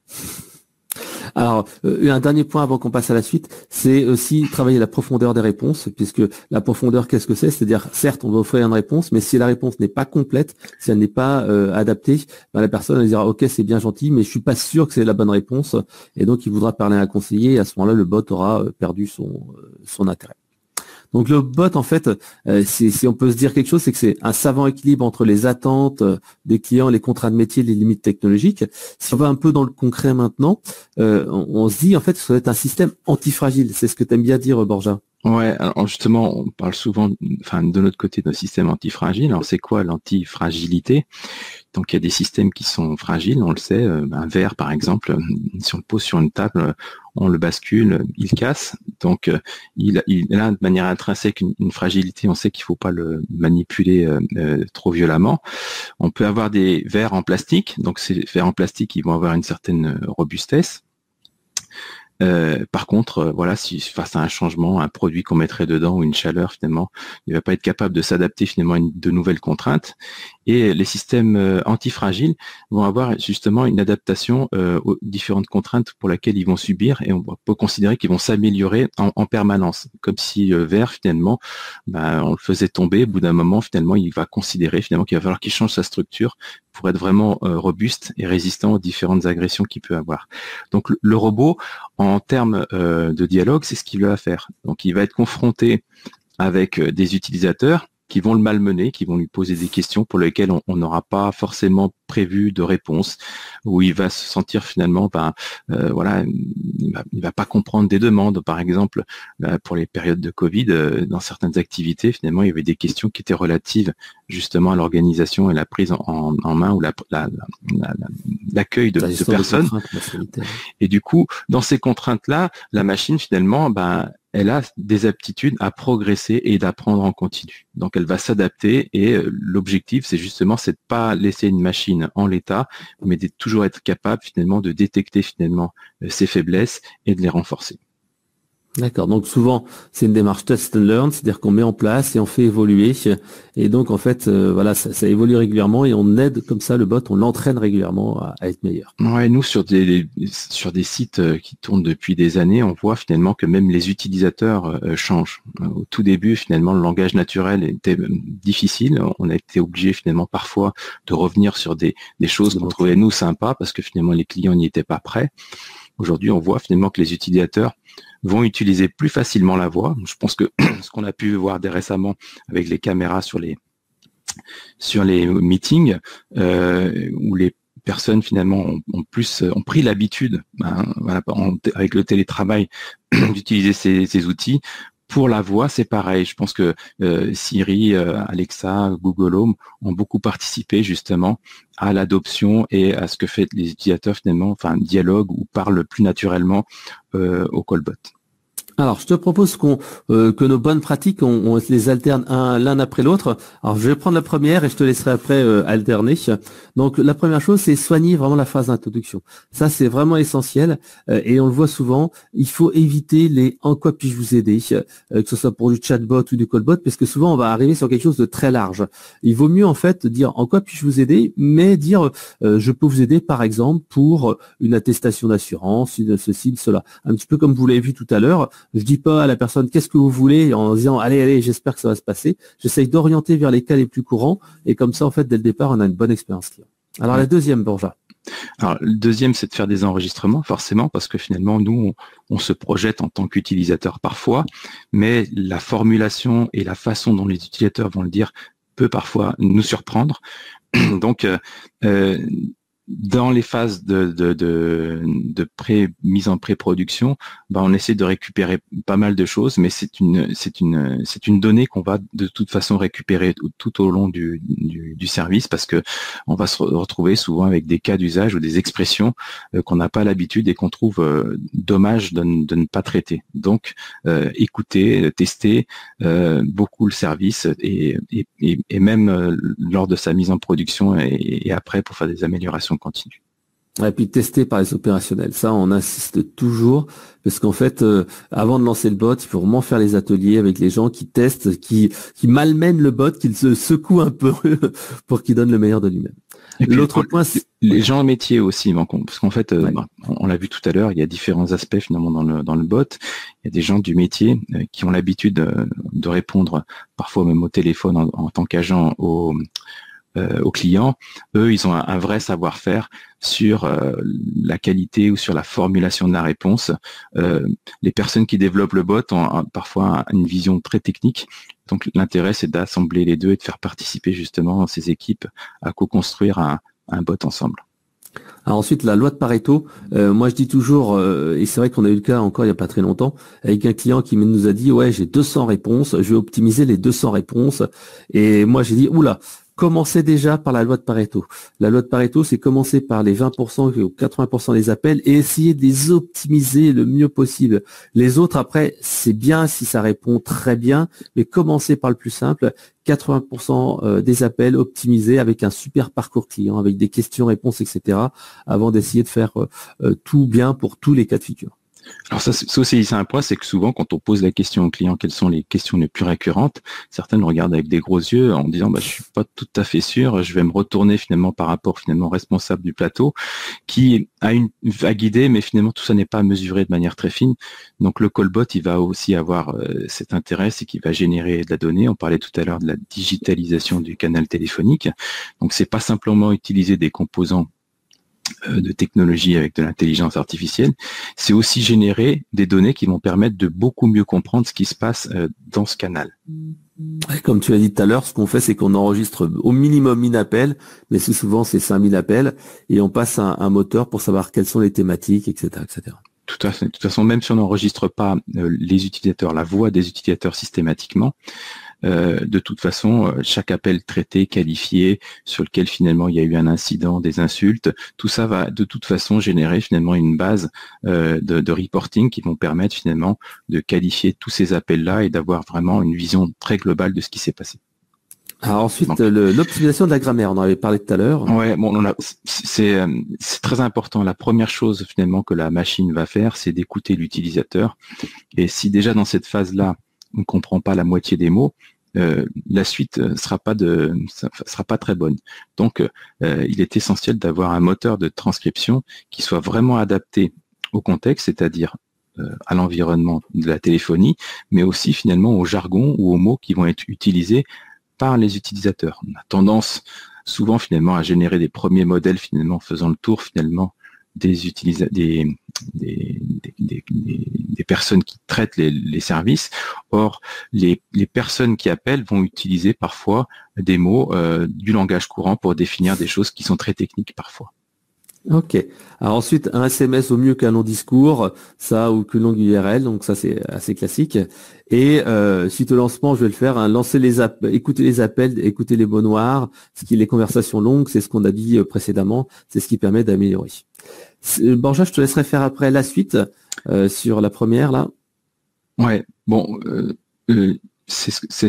Alors, un dernier point avant qu'on passe à la suite, c'est aussi travailler la profondeur des réponses, puisque la profondeur, qu'est-ce que c'est? C'est-à-dire, certes, on va offrir une réponse, mais si la réponse n'est pas complète, si elle n'est pas adaptée, la personne elle dira, ok, c'est bien gentil, mais je suis pas sûr que c'est la bonne réponse, et donc il voudra parler à un conseiller, et à ce moment-là, le bot aura perdu son intérêt. Donc le bot, en fait, si on peut se dire quelque chose, c'est que c'est un savant équilibre entre les attentes des clients, les contraintes métiers, les limites technologiques. Si on va un peu dans le concret maintenant, on se dit en fait que ça va être un système antifragile. C'est ce que tu aimes bien dire, Borja. Ouais, alors justement, on parle souvent, de notre côté, d'un système antifragile. Alors c'est quoi l'antifragilité? Donc il y a des systèmes qui sont fragiles, on le sait. Un verre, par exemple, si on le pose sur une table, on le bascule, il casse. Donc il a de manière intrinsèque une fragilité. On sait qu'il ne faut pas le manipuler trop violemment. On peut avoir des verres en plastique. Donc ces verres en plastique, ils vont avoir une certaine robustesse. Par contre, si face à un changement, un produit qu'on mettrait dedans ou une chaleur, finalement, il va pas être capable de s'adapter finalement à de nouvelles contraintes. Et les systèmes antifragiles vont avoir justement une adaptation aux différentes contraintes pour lesquelles ils vont subir, et on peut considérer qu'ils vont s'améliorer en permanence, comme si le verre finalement, on le faisait tomber. Au bout d'un moment, finalement, il va considérer finalement qu'il va falloir qu'il change sa structure pour être vraiment robuste et résistant aux différentes agressions qu'il peut avoir. Donc le robot, en termes de dialogue, c'est ce qu'il va faire. Donc il va être confronté avec des utilisateurs qui vont le malmener, qui vont lui poser des questions pour lesquelles on n'aura pas forcément prévu de réponse, où il va se sentir finalement, voilà, il va pas comprendre des demandes. Par exemple, pour les périodes de Covid, dans certaines activités, finalement, il y avait des questions qui étaient relatives justement à l'organisation et la prise en main ou l'accueil de personnes. Et du coup, dans ces contraintes-là, la machine finalement, elle a des aptitudes à progresser et d'apprendre en continu. Donc, elle va s'adapter et l'objectif, c'est de pas laisser une machine en l'état, mais de toujours être capable finalement de détecter finalement ses faiblesses et de les renforcer. D'accord. Donc souvent, c'est une démarche test and learn, c'est-à-dire qu'on met en place et on fait évoluer. Et donc en fait, voilà, ça évolue régulièrement et on aide comme ça le bot, on l'entraîne régulièrement à être meilleur. Ouais, nous sur des sites qui tournent depuis des années, on voit finalement que même les utilisateurs changent. Au tout début, finalement, le langage naturel était difficile. On a été obligé finalement parfois de revenir sur des choses qu'on trouvait nous sympas parce que finalement les clients n'y étaient pas prêts. Aujourd'hui, on voit finalement que les utilisateurs vont utiliser plus facilement la voix. Je pense que ce qu'on a pu voir dès récemment avec les caméras sur les meetings, où les personnes finalement ont pris l'habitude, avec le télétravail, d'utiliser ces outils. Pour la voix, c'est pareil. Je pense que Siri, Alexa, Google Home ont beaucoup participé justement à l'adoption et à ce que fait les utilisateurs finalement, dialoguent ou parlent plus naturellement au callbot. Alors, je te propose que nos bonnes pratiques, on les alterne l'un après l'autre. Alors, je vais prendre la première et je te laisserai après alterner. Donc, la première chose, c'est soigner vraiment la phase d'introduction. Ça, c'est vraiment essentiel et on le voit souvent. Il faut éviter les « en quoi puis-je vous aider ?» que ce soit pour du chatbot ou du callbot, parce que souvent, on va arriver sur quelque chose de très large. Il vaut mieux, en fait, dire « en quoi puis-je vous aider ?» mais dire « je peux vous aider, par exemple, pour une attestation d'assurance, ceci, cela ». Un petit peu comme vous l'avez vu tout à l'heure. Je dis pas à la personne qu'est-ce que vous voulez en disant allez, j'espère que ça va se passer. J'essaye d'orienter vers les cas les plus courants et comme ça, en fait, dès le départ, on a une bonne expérience client. Alors, la deuxième, Borja. Alors, le deuxième, c'est de faire des enregistrements, forcément, parce que finalement, nous, on se projette en tant qu'utilisateur parfois, mais la formulation et la façon dont les utilisateurs vont le dire peut parfois nous surprendre. Donc, dans les phases de mise en pré-production, on essaie de récupérer pas mal de choses, mais c'est une donnée qu'on va de toute façon récupérer tout au long du service, parce que on va se retrouver souvent avec des cas d'usage ou des expressions qu'on n'a pas l'habitude et qu'on trouve dommage de ne pas traiter. Donc, écouter, tester beaucoup le service et même lors de sa mise en production et après pour faire des améliorations continues. Et puis tester par les opérationnels, ça on insiste toujours, parce qu'en fait, avant de lancer le bot, il faut vraiment faire les ateliers avec les gens qui testent, qui malmènent le bot, qu'ils se secouent un peu pour qu'il donne le meilleur de lui-même. L'autre point, les gens métiers aussi, parce qu'en fait, on l'a vu tout à l'heure, il y a différents aspects finalement dans le bot. Il y a des gens du métier qui ont l'habitude de répondre parfois même au téléphone en tant qu'agent aux clients. Eux, ils ont un vrai savoir-faire sur la qualité ou sur la formulation de la réponse. Les personnes qui développent le bot ont parfois une vision très technique. Donc l'intérêt, c'est d'assembler les deux et de faire participer justement ces équipes à co-construire un bot ensemble. Alors ensuite, la loi de Pareto, moi je dis toujours, et c'est vrai qu'on a eu le cas encore il n'y a pas très longtemps, avec un client qui nous a dit, ouais, j'ai 200 réponses, je vais optimiser les 200 réponses. Et moi j'ai dit, oula, commencez déjà par la loi de Pareto. La loi de Pareto, c'est commencer par les 20% ou 80% des appels et essayer de les optimiser le mieux possible. Les autres, après, c'est bien si ça répond très bien, mais commencez par le plus simple. 80% des appels optimisés avec un super parcours client, avec des questions-réponses, etc., avant d'essayer de faire tout bien pour tous les cas de figure. Alors ça aussi, c'est un point, c'est que souvent, quand on pose la question au client, quelles sont les questions les plus récurrentes, certains nous regardent avec des gros yeux en disant, je suis pas tout à fait sûr, je vais me retourner finalement par rapport finalement au responsable du plateau, qui a guidé, mais finalement tout ça n'est pas mesuré de manière très fine. Donc le callbot, il va aussi avoir cet intérêt, c'est qu'il va générer de la donnée. On parlait tout à l'heure de la digitalisation du canal téléphonique. Donc c'est pas simplement utiliser des composants de technologie avec de l'intelligence artificielle, c'est aussi générer des données qui vont permettre de beaucoup mieux comprendre ce qui se passe dans ce canal. Comme tu as dit tout à l'heure, ce qu'on fait, c'est qu'on enregistre au minimum 1000 appels, mais souvent c'est 5000 appels, et on passe un moteur pour savoir quelles sont les thématiques, etc., etc. Tout à fait. De toute façon, même si on n'enregistre pas les utilisateurs, la voix des utilisateurs systématiquement, de toute façon, chaque appel traité, qualifié, sur lequel finalement il y a eu un incident, des insultes, tout ça va de toute façon générer finalement une base de reporting qui vont permettre finalement de qualifier tous ces appels-là et d'avoir vraiment une vision très globale de ce qui s'est passé. Alors ensuite, l'optimisation de la grammaire, on en avait parlé tout à l'heure. Ouais, c'est très important. La première chose finalement que la machine va faire, c'est d'écouter l'utilisateur. Et si déjà dans cette phase-là, on ne comprend pas la moitié des mots, la suite sera pas très bonne. Donc, il est essentiel d'avoir un moteur de transcription qui soit vraiment adapté au contexte, c'est-à-dire à l'environnement de la téléphonie, mais aussi finalement au jargon ou aux mots qui vont être utilisés par les utilisateurs. On a tendance souvent finalement à générer des premiers modèles finalement faisant le tour finalement des personnes qui traitent les services. Or, les personnes qui appellent vont utiliser parfois des mots du langage courant pour définir des choses qui sont très techniques parfois. Ok. Alors ensuite, un SMS au mieux qu'un long discours, ça, ou qu'une longue URL, donc ça c'est assez classique. Et suite au lancement, je vais le faire, écouter les appels, écouter les mots noirs, les conversations longues, c'est ce qu'on a dit précédemment, c'est ce qui permet d'améliorer. Borja, je te laisserai faire après la suite sur la première là. Ouais, bon, c'est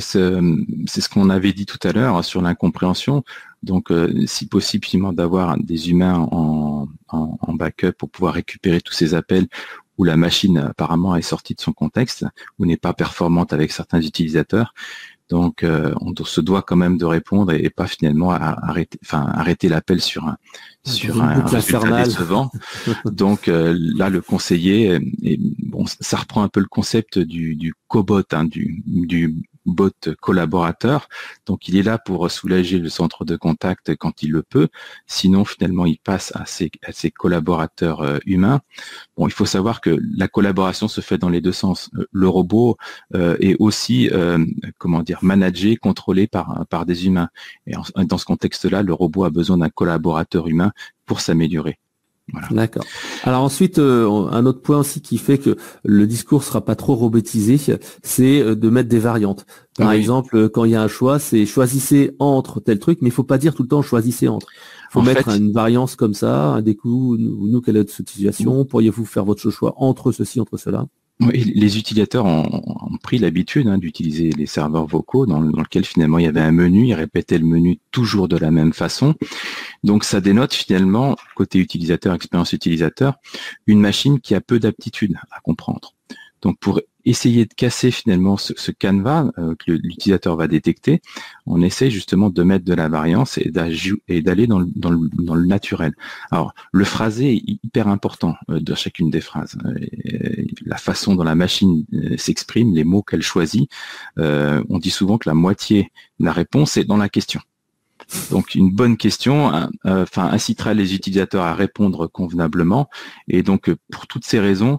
ce qu'on avait dit tout à l'heure sur l'incompréhension. Donc, si possible, finalement, d'avoir des humains en backup pour pouvoir récupérer tous ces appels où la machine apparemment est sortie de son contexte ou n'est pas performante avec certains utilisateurs. Donc, on se doit quand même de répondre et pas finalement arrêter l'appel sur un résultat décevant. Donc là, le conseiller, ça reprend un peu le concept du cobot, du bot collaborateur. Donc, il est là pour soulager le centre de contact quand il le peut. Sinon, finalement, il passe à ses collaborateurs humains. Bon, il faut savoir que la collaboration se fait dans les deux sens. Le robot est aussi, managé, contrôlé par des humains. Et dans ce contexte-là, le robot a besoin d'un collaborateur humain pour s'améliorer. Voilà. D'accord. Alors ensuite, un autre point aussi qui fait que le discours sera pas trop robotisé, c'est de mettre des variantes. Par exemple, quand il y a un choix, c'est choisissez entre tel truc, mais il faut pas dire tout le temps choisissez entre. Il faut mettre une variance comme ça, un des coups, nous quelle est notre situation, pourriez-vous faire votre choix entre ceci, entre cela? Oui, les utilisateurs ont pris l'habitude d'utiliser les serveurs vocaux dans lequel finalement il y avait un menu, ils répétaient le menu toujours de la même façon. Donc ça dénote finalement, côté utilisateur, expérience utilisateur, une machine qui a peu d'aptitude à comprendre. Donc pour essayer de casser finalement ce canevas que l'utilisateur va détecter, on essaie justement de mettre de la variance et d'aller dans le naturel. Alors le phrasé est hyper important de chacune des phrases. La façon dont la machine s'exprime, les mots qu'elle choisit, on dit souvent que la moitié de la réponse est dans la question. Donc une bonne question incitera les utilisateurs à répondre convenablement et donc pour toutes ces raisons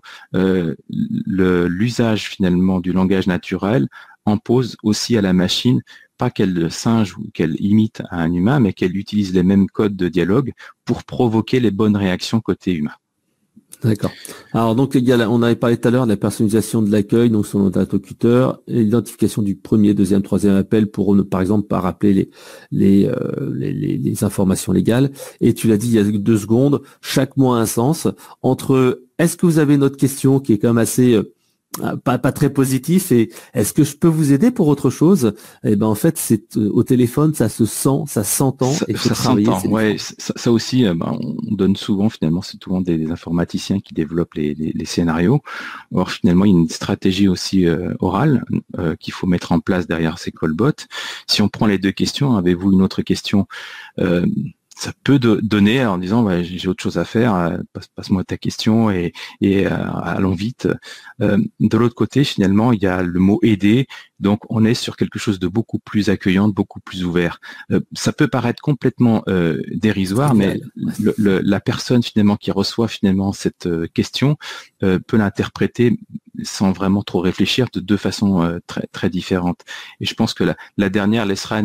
l'usage finalement du langage naturel impose aussi à la machine pas qu'elle singe ou qu'elle imite un humain mais qu'elle utilise les mêmes codes de dialogue pour provoquer les bonnes réactions côté humain. D'accord. Alors donc on avait parlé tout à l'heure de la personnalisation de l'accueil, donc sur l'interlocuteur, et l'identification du premier, deuxième, troisième appel pour ne par exemple pas rappeler les informations légales. Et tu l'as dit il y a 2 secondes, chaque mot a un sens. Entre est-ce que vous avez une autre question qui est quand même assez pas très positif. Et est-ce que je peux vous aider pour autre chose? Eh ben en fait, c'est au téléphone, ça se sent, ça s'entend. Et faut Ça travailler. s'entend. Ouais, ça aussi, on donne souvent finalement, c'est souvent des informaticiens qui développent les scénarios. Or finalement, il y a une stratégie aussi orale qu'il faut mettre en place derrière ces callbots. Si on prend les deux questions, avez-vous une autre question? Ça peut donner en disant j'ai autre chose à faire, passe-moi ta question et allons vite. De l'autre côté, finalement, il y a le mot aider, donc on est sur quelque chose de beaucoup plus accueillant, de beaucoup plus ouvert. Ça peut paraître complètement dérisoire, mais la personne finalement qui reçoit finalement cette question peut l'interpréter sans vraiment trop réfléchir de deux façons très très différentes. Et je pense que la dernière laissera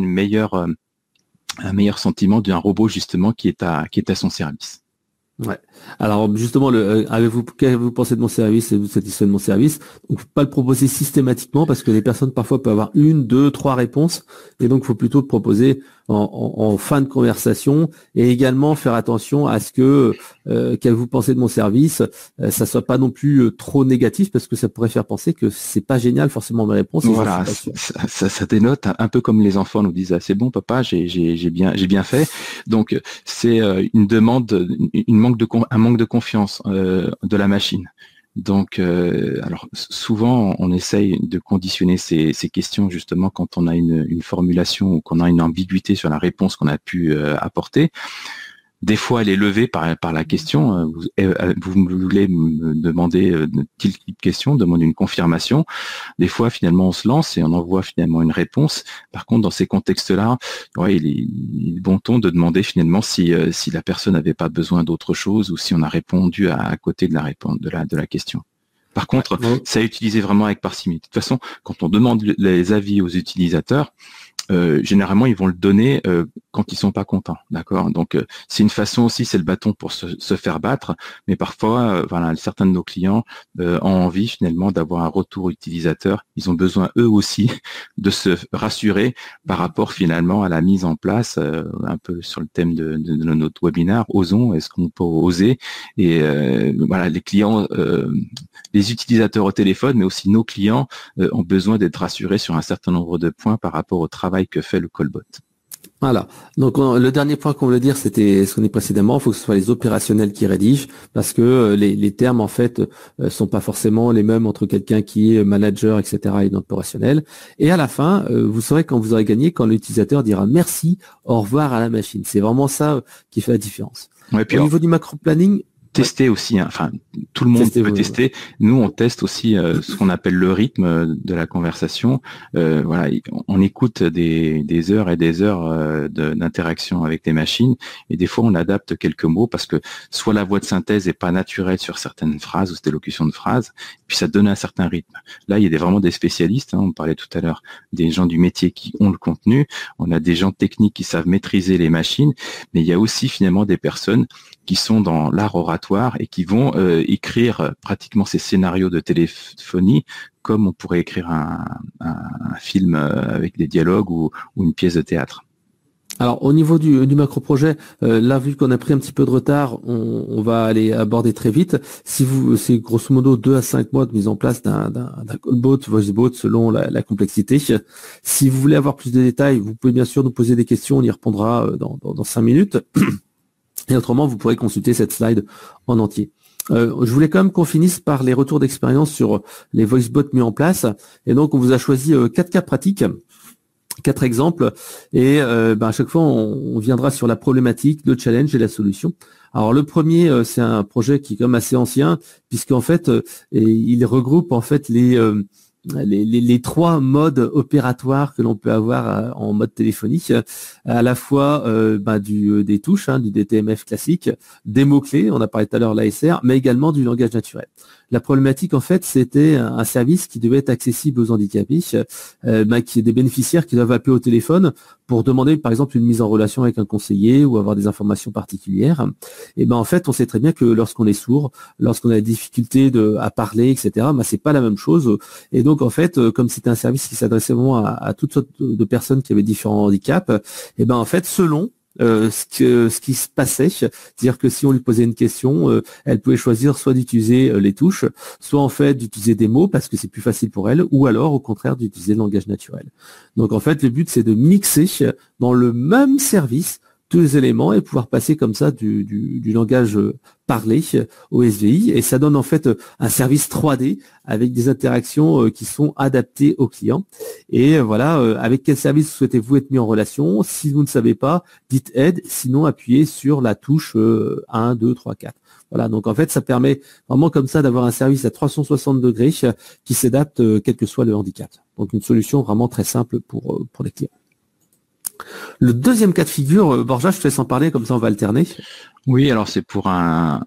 un meilleur sentiment d'un robot justement qui est à son service. Ouais. Alors justement, qu'avez-vous pensé de mon service? Êtes-vous satisfait de mon service? Donc, faut pas le proposer systématiquement parce que les personnes parfois peuvent avoir 1, 2, 3 réponses, et donc il faut plutôt le proposer en fin de conversation, et également faire attention à ce que qu'avez-vous pensé de mon service, ça soit pas non plus trop négatif parce que ça pourrait faire penser que c'est pas génial forcément mes réponses. Voilà, ça dénote un peu comme les enfants nous disent c'est bon papa, j'ai bien fait. Donc c'est une demande, un manque de confiance de la machine. Donc, alors souvent, on essaye de conditionner ces questions justement quand on a une formulation ou qu'on a une ambiguïté sur la réponse qu'on a pu apporter. Des fois, elle est levée par la question. Vous voulez me demander une question, demander une confirmation. Des fois, finalement, on se lance et on envoie finalement une réponse. Par contre, dans ces contextes-là, il est bon ton de demander finalement si la personne n'avait pas besoin d'autre chose ou si on a répondu à côté de la réponse de la question. Par contre, c'est à utiliser vraiment avec parcimonie. De toute façon, quand on demande les avis aux utilisateurs, généralement ils vont le donner quand ils sont pas contents, d'accord. Donc c'est une façon aussi, c'est le bâton pour se faire battre, mais parfois certains de nos clients ont envie finalement d'avoir un retour utilisateur. Ils ont besoin eux aussi de se rassurer par rapport finalement à la mise en place, un peu sur le thème de notre webinaire, osons, est-ce qu'on peut oser? Et les clients, les utilisateurs au téléphone, mais aussi nos clients ont besoin d'être rassurés sur un certain nombre de points par rapport au travail que fait le callbot. Voilà. Donc le dernier point qu'on voulait dire, c'était ce qu'on dit précédemment. Il faut que ce soit les opérationnels qui rédigent, parce que les termes en fait sont pas forcément les mêmes entre quelqu'un qui est manager, etc. et un opérationnel. Et à la fin, vous saurez quand vous aurez gagné, quand l'utilisateur dira merci, au revoir à la machine. C'est vraiment ça qui fait la différence. Ouais, puis au niveau du macro planning. Tester aussi, enfin tout le monde peut tester. Nous, on teste aussi ce qu'on appelle le rythme de la conversation. On écoute des heures et des heures d'interaction avec les machines, et des fois on adapte quelques mots parce que soit la voix de synthèse est pas naturelle sur certaines phrases ou cette élocution de phrases, puis ça donne un certain rythme. Là, il y a vraiment des spécialistes. On parlait tout à l'heure des gens du métier qui ont le contenu. On a des gens techniques qui savent maîtriser les machines, mais il y a aussi finalement des personnes qui sont dans l'art oratoire et qui vont écrire pratiquement ces scénarios de téléphonie comme on pourrait écrire un film avec des dialogues ou une pièce de théâtre. Alors au niveau du macro-projet, là vu qu'on a pris un petit peu de retard, on va aller aborder très vite. C'est grosso modo 2 à 5 mois de mise en place d'un callbot, voicebot selon la complexité. Si vous voulez avoir plus de détails, vous pouvez bien sûr nous poser des questions, on y répondra dans 5 minutes. Et autrement, vous pourrez consulter cette slide en entier. Je voulais quand même qu'on finisse par les retours d'expérience sur les voicebots mis en place. Et donc, on vous a choisi 4 cas pratiques, 4 exemples. Et à chaque fois, on viendra sur la problématique, le challenge et la solution. Alors, le premier, c'est un projet qui est quand même assez ancien, puisqu'en fait, il regroupe en fait les 3 modes opératoires que l'on peut avoir en mode téléphonique, à la fois des touches, du DTMF classique, des mots-clés, on a parlé tout à l'heure l'ASR, mais également du langage naturel. La problématique, en fait, c'était un service qui devait être accessible aux handicapés, qui est des bénéficiaires qui doivent appeler au téléphone pour demander, par exemple, une mise en relation avec un conseiller ou avoir des informations particulières. Et en fait, on sait très bien que lorsqu'on est sourd, lorsqu'on a des difficultés à parler, etc., c'est pas la même chose. Et donc, en fait, comme c'était un service qui s'adressait vraiment à toutes sortes de personnes qui avaient différents handicaps, en fait, selon ce qui se passait, c'est-à-dire que si on lui posait une question, elle pouvait choisir soit d'utiliser les touches, soit en fait d'utiliser des mots parce que c'est plus facile pour elle, ou alors au contraire d'utiliser le langage naturel. Donc en fait, le but c'est de mixer dans le même service tous les éléments et pouvoir passer comme ça du langage parlé au SVI, et ça donne en fait un service 3D avec des interactions qui sont adaptées aux clients. Et voilà, avec quel service souhaitez-vous être mis en relation? Si vous ne savez pas, dites aide, sinon appuyez sur la touche 1, 2, 3, 4. Voilà, donc en fait ça permet vraiment comme ça d'avoir un service à 360 degrés qui s'adapte quel que soit le handicap. Donc une solution vraiment très simple pour les clients. Le deuxième cas de figure, Borja, je te laisse en parler, comme ça on va alterner. Oui, alors c'est pour une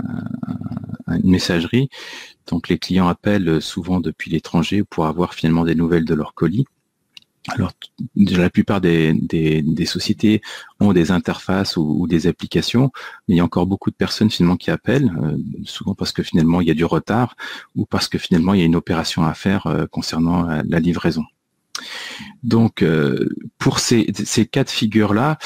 messagerie. Donc les clients appellent souvent depuis l'étranger pour avoir finalement des nouvelles de leur colis. Alors la plupart des sociétés ont des interfaces ou des applications, mais il y a encore beaucoup de personnes finalement qui appellent, souvent parce que finalement il y a du retard ou parce que finalement il y a une opération à faire concernant la livraison. Donc, pour ces cas de figure-là,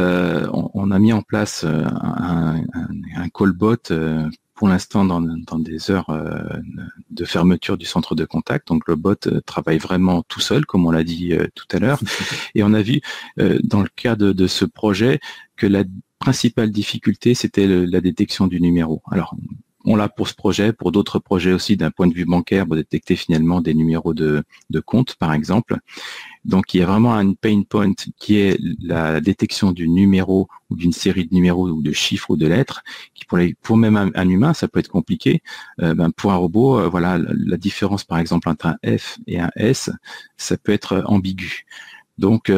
on a mis en place un callbot pour l'instant dans des heures de fermeture du centre de contact. Donc, le bot travaille vraiment tout seul, comme on l'a dit tout à l'heure. Et on a vu, dans le cas de ce projet, que la principale difficulté, c'était la détection du numéro. Alors, on l'a pour ce projet, pour d'autres projets aussi d'un point de vue bancaire, pour détecter finalement des numéros de compte, par exemple. Donc, il y a vraiment un pain point qui est la détection du numéro ou d'une série de numéros ou de chiffres ou de lettres, qui pour même un humain, ça peut être compliqué. Pour un robot, voilà, la différence, par exemple, entre un F et un S, ça peut être ambigu. Donc,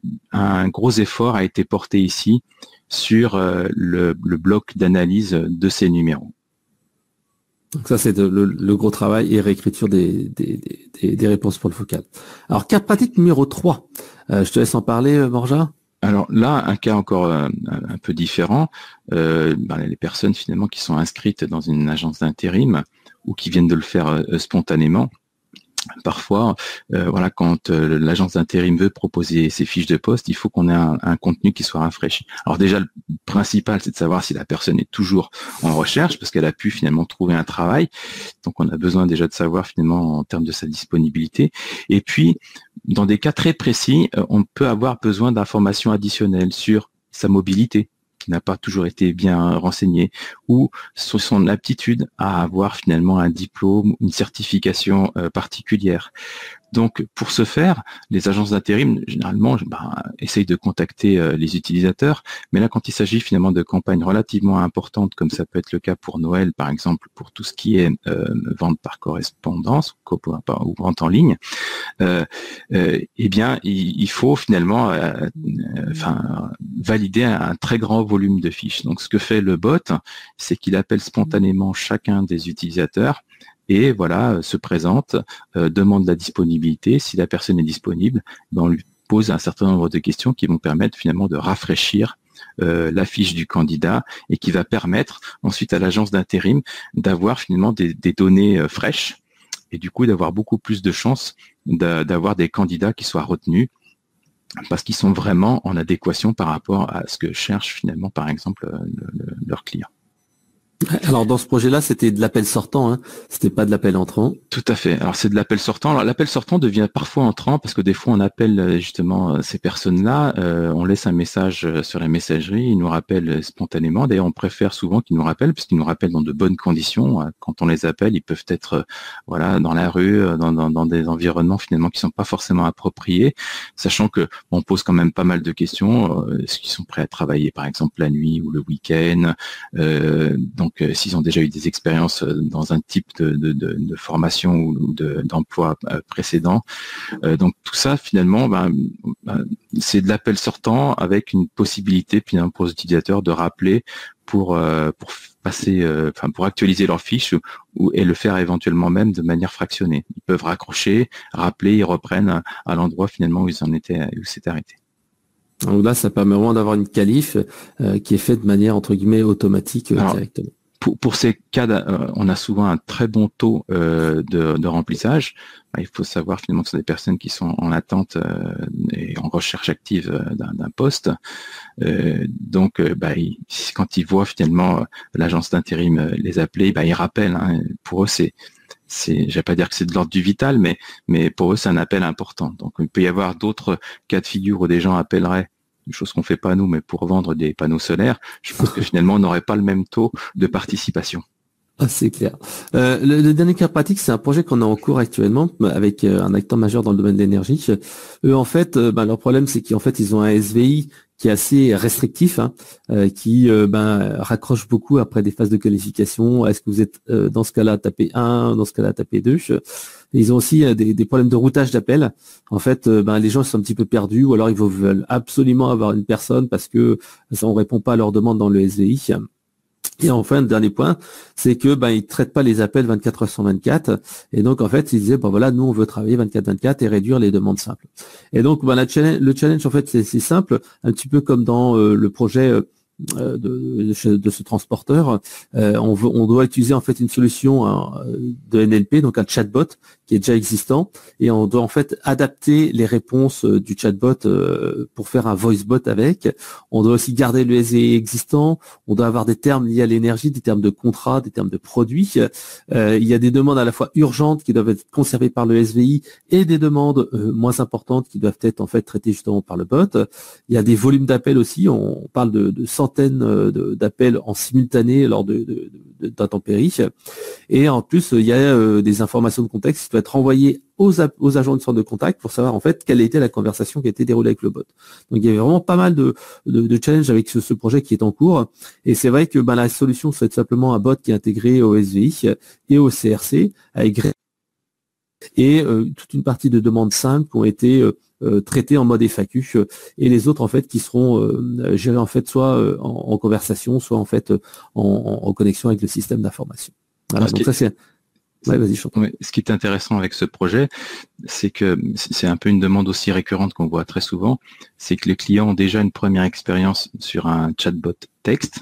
un gros effort a été porté ici sur le bloc d'analyse de ces numéros. Donc ça, c'est le gros travail et réécriture des réponses pour le focal. Alors, cas pratique numéro 3. Je te laisse en parler, Borja. Alors là, un cas encore un peu différent. Les personnes finalement qui sont inscrites dans une agence d'intérim ou qui viennent de le faire spontanément. Parfois, voilà, quand l'agence d'intérim veut proposer ses fiches de poste, il faut qu'on ait un contenu qui soit rafraîchi. Alors déjà, le principal, c'est de savoir si la personne est toujours en recherche, parce qu'elle a pu finalement trouver un travail. Donc, on a besoin déjà de savoir finalement en termes de sa disponibilité. Et puis, dans des cas très précis, on peut avoir besoin d'informations additionnelles sur sa mobilité, qui n'a pas toujours été bien renseigné, ou sur son aptitude à avoir finalement un diplôme, une certification particulière. Donc, pour ce faire, les agences d'intérim, généralement, essayent de contacter les utilisateurs. Mais là, quand il s'agit finalement de campagnes relativement importantes, comme ça peut être le cas pour Noël, par exemple, pour tout ce qui est vente par correspondance ou vente en ligne, eh bien, il faut finalement valider un très grand volume de fiches. Donc, ce que fait le bot, c'est qu'il appelle spontanément chacun des utilisateurs et voilà, se présente, demande la disponibilité. Si la personne est disponible, on lui pose un certain nombre de questions qui vont permettre finalement de rafraîchir la fiche du candidat et qui va permettre ensuite à l'agence d'intérim d'avoir finalement des données fraîches et du coup d'avoir beaucoup plus de chances d'avoir des candidats qui soient retenus parce qu'ils sont vraiment en adéquation par rapport à ce que cherche finalement par exemple leur client. Alors dans ce projet-là, c'était de l'appel sortant, hein. C'était pas de l'appel entrant. Tout à fait. Alors c'est de l'appel sortant. Alors l'appel sortant devient parfois entrant parce que des fois on appelle justement ces personnes-là, on laisse un message sur la messagerie, ils nous rappellent spontanément. D'ailleurs, on préfère souvent qu'ils nous rappellent parce qu'ils nous rappellent dans de bonnes conditions. Quand on les appelle, ils peuvent être voilà dans la rue, dans des environnements finalement qui sont pas forcément appropriés, sachant que on pose quand même pas mal de questions. Est-ce qu'ils sont prêts à travailler par exemple la nuit ou le week-end? Donc s'ils ont déjà eu des expériences dans un type de formation ou d'emploi précédent. Donc tout ça finalement, c'est de l'appel sortant avec une possibilité finalement pour les utilisateurs de rappeler pour passer, pour actualiser leur fiche et le faire éventuellement même de manière fractionnée. Ils peuvent raccrocher, rappeler, ils reprennent à l'endroit finalement où ils en étaient, où s'étaient arrêtés. Donc là, ça permet vraiment d'avoir une qualif qui est faite de manière entre guillemets automatique directement. Pour ces cas, on a souvent un très bon taux de remplissage. Il faut savoir finalement que ce sont des personnes qui sont en attente et en recherche active d'un poste. Donc, quand ils voient finalement l'agence d'intérim les appeler, ils rappellent. Hein. Pour eux, je vais pas dire que c'est de l'ordre du vital, mais pour eux, c'est un appel important. Donc, il peut y avoir d'autres cas de figure où des gens appelleraient, une chose qu'on fait pas nous, mais pour vendre des panneaux solaires, je pense que finalement, on n'aurait pas le même taux de participation. Ah, c'est clair. Le dernier cas pratique, c'est un projet qu'on a en cours actuellement avec un acteur majeur dans le domaine de l'énergie. Eux, en fait, leur problème, c'est qu'en fait, ils ont un SVI qui est assez restrictif, qui raccroche beaucoup après des phases de qualification. Est-ce que vous êtes dans ce cas-là tapé 1, dans ce cas-là tapé 2? Ils ont aussi des problèmes de routage d'appel. En fait, les gens sont un petit peu perdus, ou alors ils veulent absolument avoir une personne parce que on répond pas à leurs demandes dans le SVI. Et enfin, le dernier point, c'est que ils traitent pas les appels 24 heures sur 24. Et donc, en fait, ils disaient, nous, on veut travailler 24/24 et réduire les demandes simples. Et donc, le challenge, en fait, c'est simple, un petit peu comme dans le projet de ce transporteur. On doit utiliser en fait une solution de NLP, donc un chatbot qui est déjà existant, et on doit en fait adapter les réponses du chatbot pour faire un voicebot avec. On doit aussi garder le SVI existant. On doit avoir des termes liés à l'énergie, des termes de contrat, des termes de produits. Il y a des demandes à la fois urgentes qui doivent être conservées par le SVI et des demandes moins importantes qui doivent être en fait traitées justement par le bot. Il y a des volumes d'appels aussi. On parle de centaines d'appels en simultané lors d'intempéries. Et en plus, il y a des informations de contexte qui doivent être envoyées aux agents de centre de contact pour savoir en fait quelle était la conversation qui a été déroulée avec le bot. Donc il y avait vraiment pas mal de challenges avec ce projet qui est en cours. Et c'est vrai que la solution, c'est simplement un bot qui est intégré au SVI et au CRC avec et toute une partie de demandes simples qui ont été traitées en mode FAQ et les autres en fait qui seront gérées en fait soit en conversation, soit en fait en connexion avec le système d'information. Voilà, donc ça c'est. Ouais, vas-y, Chantal. Oui, ce qui est intéressant avec ce projet, c'est que c'est un peu une demande aussi récurrente qu'on voit très souvent, c'est que les clients ont déjà une première expérience sur un chatbot texte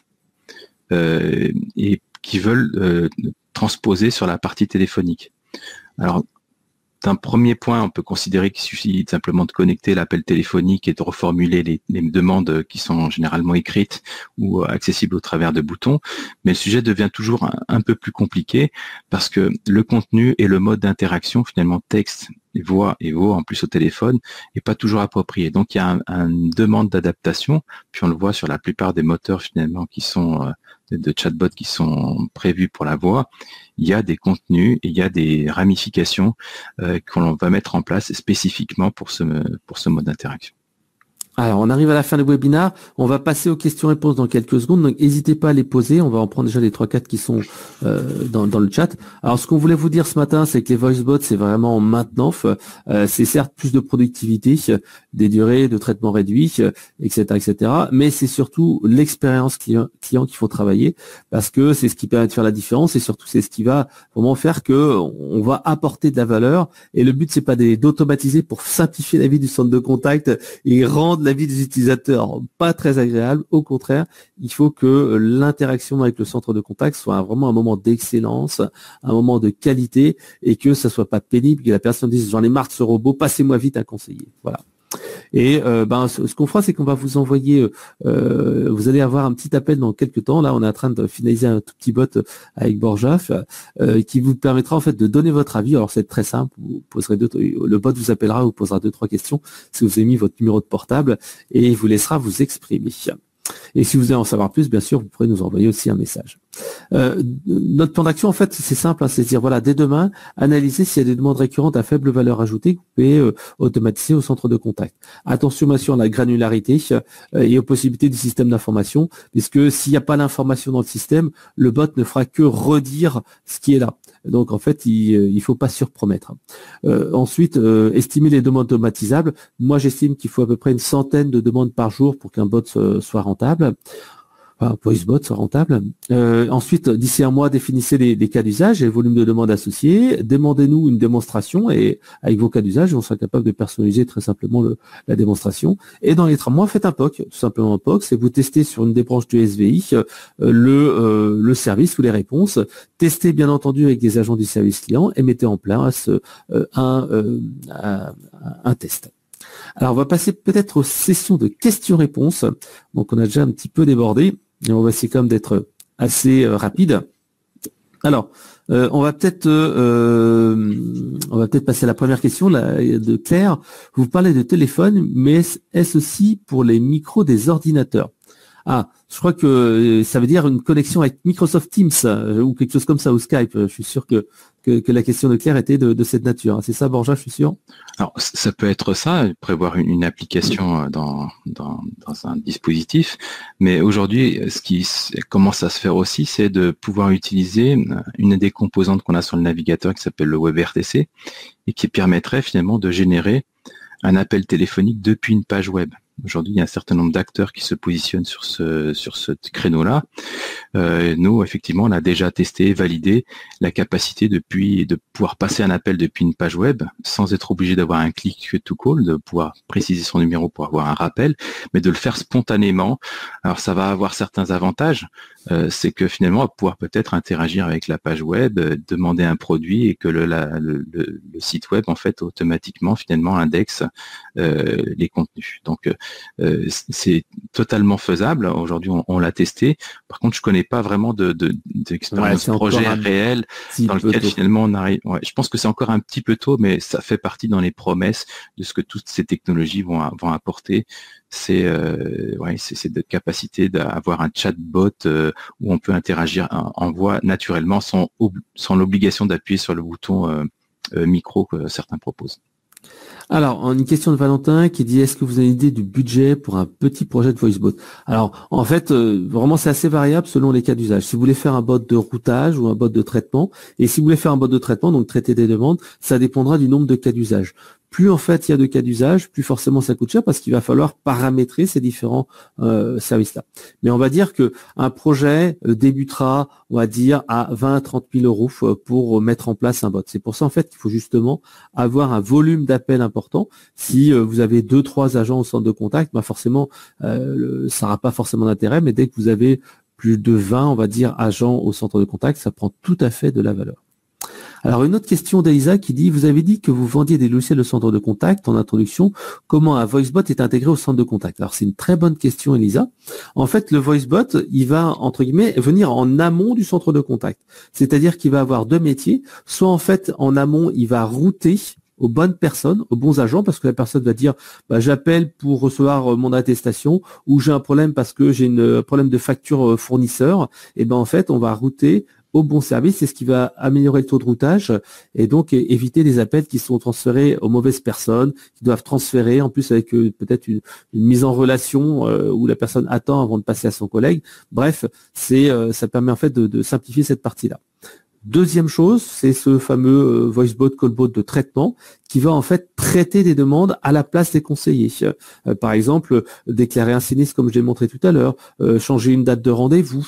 et qui veulent transposer sur la partie téléphonique. Alors, d'un premier point, on peut considérer qu'il suffit simplement de connecter l'appel téléphonique et de reformuler les demandes qui sont généralement écrites ou accessibles au travers de boutons. Mais le sujet devient toujours un peu plus compliqué parce que le contenu et le mode d'interaction, finalement texte et voix en plus au téléphone, est pas toujours approprié. Donc il y a une demande d'adaptation, puis on le voit sur la plupart des moteurs finalement qui sont de chatbots qui sont prévus pour la voix. Il y a des contenus et il y a des ramifications qu'on va mettre en place spécifiquement pour ce mode d'interaction. Alors, on arrive à la fin du webinaire. On va passer aux questions-réponses dans quelques secondes. Donc, n'hésitez pas à les poser. On va en prendre déjà les 3-4 qui sont dans le chat. Alors, ce qu'on voulait vous dire ce matin, c'est que les voicebots, c'est vraiment maintenant. C'est certes plus de productivité, des durées de traitement réduites, etc., mais c'est surtout l'expérience client qu'il faut travailler parce que c'est ce qui permet de faire la différence et surtout c'est ce qui va vraiment faire que on va apporter de la valeur. Et le but, c'est pas d'automatiser pour simplifier la vie du centre de contact et rendre la vie des utilisateurs pas très agréable. Au contraire, il faut que l'interaction avec le centre de contact soit vraiment un moment d'excellence, un moment de qualité et que ça soit pas pénible, que la personne dise j'en ai marre de ce robot, passez-moi vite un conseiller. Voilà. Et ce qu'on fera, c'est qu'on va vous envoyer, vous allez avoir un petit appel dans quelques temps. Là, on est en train de finaliser un tout petit bot avec Borja qui vous permettra en fait de donner votre avis. Alors c'est très simple, vous poserez le bot vous appellera, vous posera 2-3 questions si vous avez mis votre numéro de portable et il vous laissera vous exprimer. Et si vous voulez en savoir plus, bien sûr, vous pourrez nous envoyer aussi un message. Notre plan d'action, en fait, c'est simple, c'est de dire, voilà, dès demain, analysez s'il y a des demandes récurrentes à faible valeur ajoutée que vous pouvez automatiser au centre de contact. Attention, bien sûr, à la granularité et aux possibilités du système d'information, puisque s'il n'y a pas l'information dans le système, le bot ne fera que redire ce qui est là. Donc, en fait, il faut pas surpromettre. Ensuite, estimer les demandes automatisables. Moi, j'estime qu'il faut à peu près une centaine de demandes par jour pour qu'un bot soit rentable. VoiceBot soit rentable. Ensuite, d'ici un mois, définissez les cas d'usage et le volume de demande associé. Demandez-nous une démonstration et avec vos cas d'usage, on sera capable de personnaliser très simplement la démonstration. Et dans les 3 mois, faites un POC, tout simplement un POC, c'est vous testez sur une des branches du SVI le service ou les réponses. Testez bien entendu avec des agents du service client et mettez en place un test. Alors, on va passer peut-être aux sessions de questions-réponses. Donc, on a déjà un petit peu débordé. Et on va essayer quand même d'être assez rapide. Alors, on va peut-être passer à la première question là, de Claire. Vous parlez de téléphone, mais est-ce aussi pour les micros des ordinateurs? Ah, je crois que ça veut dire une connexion avec Microsoft Teams ou quelque chose comme ça, ou Skype. Je suis sûr que la question de Claire était de cette nature. C'est ça, Borja, je suis sûr? Alors, ça peut être ça, prévoir une application dans un dispositif. Mais aujourd'hui, ce qui commence à se faire aussi, c'est de pouvoir utiliser une des composantes qu'on a sur le navigateur qui s'appelle le WebRTC et qui permettrait finalement de générer un appel téléphonique depuis une page web. Aujourd'hui, il y a un certain nombre d'acteurs qui se positionnent sur ce créneau-là. Nous, effectivement, on a déjà testé, validé la capacité de pouvoir passer un appel depuis une page web sans être obligé d'avoir un click to call, de pouvoir préciser son numéro pour avoir un rappel, mais de le faire spontanément. Alors, ça va avoir certains avantages. C'est que finalement, on va pouvoir peut-être interagir avec la page web, demander un produit et que le site web, en fait, automatiquement, finalement, indexe les contenus. Donc, c'est totalement faisable. Aujourd'hui, on l'a testé. Par contre, je connais pas vraiment d'expérience projet réel dans lequel finalement on arrive. Ouais, je pense que c'est encore un petit peu tôt, mais ça fait partie dans les promesses de ce que toutes ces technologies vont apporter. C'est cette capacité d'avoir un chatbot où on peut interagir en voix naturellement sans l'obligation d'appuyer sur le bouton micro que certains proposent. Alors, une question de Valentin qui dit, est-ce que vous avez une idée du budget pour un petit projet de VoiceBot? Alors, en fait, vraiment, c'est assez variable selon les cas d'usage. Si vous voulez faire un bot de routage ou un bot de traitement, et si vous voulez faire un bot de traitement, donc traiter des demandes, ça dépendra du nombre de cas d'usage. Plus en fait il y a de cas d'usage, plus forcément ça coûte cher parce qu'il va falloir paramétrer ces différents services-là. Mais on va dire que un projet débutera, on va dire, à 20 à 30 000 euros pour mettre en place un bot. C'est pour ça en fait qu'il faut justement avoir un volume d'appels important. Si vous avez 2-3 agents au centre de contact, bah forcément ça n'aura pas forcément d'intérêt. Mais dès que vous avez plus de 20, on va dire, agents au centre de contact, ça prend tout à fait de la valeur. Alors, une autre question d'Elisa qui dit, vous avez dit que vous vendiez des logiciels de centre de contact en introduction. Comment un VoiceBot est intégré au centre de contact? Alors, c'est une très bonne question, Elisa. En fait, le VoiceBot, il va, entre guillemets, venir en amont du centre de contact. C'est-à-dire qu'il va avoir 2 métiers. Soit, en fait, en amont, il va router aux bonnes personnes, aux bons agents, parce que la personne va dire, bah, j'appelle pour recevoir mon attestation, ou j'ai un problème parce que j'ai un problème de facture fournisseur. Et ben, en fait, on va router au bon service, c'est ce qui va améliorer le taux de routage et donc éviter des appels qui sont transférés aux mauvaises personnes, qui doivent transférer en plus avec peut-être une mise en relation où la personne attend avant de passer à son collègue. Bref, ça permet en fait de simplifier cette partie-là. Deuxième chose, c'est ce fameux VoiceBot, Callbot de traitement qui va en fait traiter des demandes à la place des conseillers. Par exemple, déclarer un sinistre comme je l'ai montré tout à l'heure, changer une date de rendez-vous,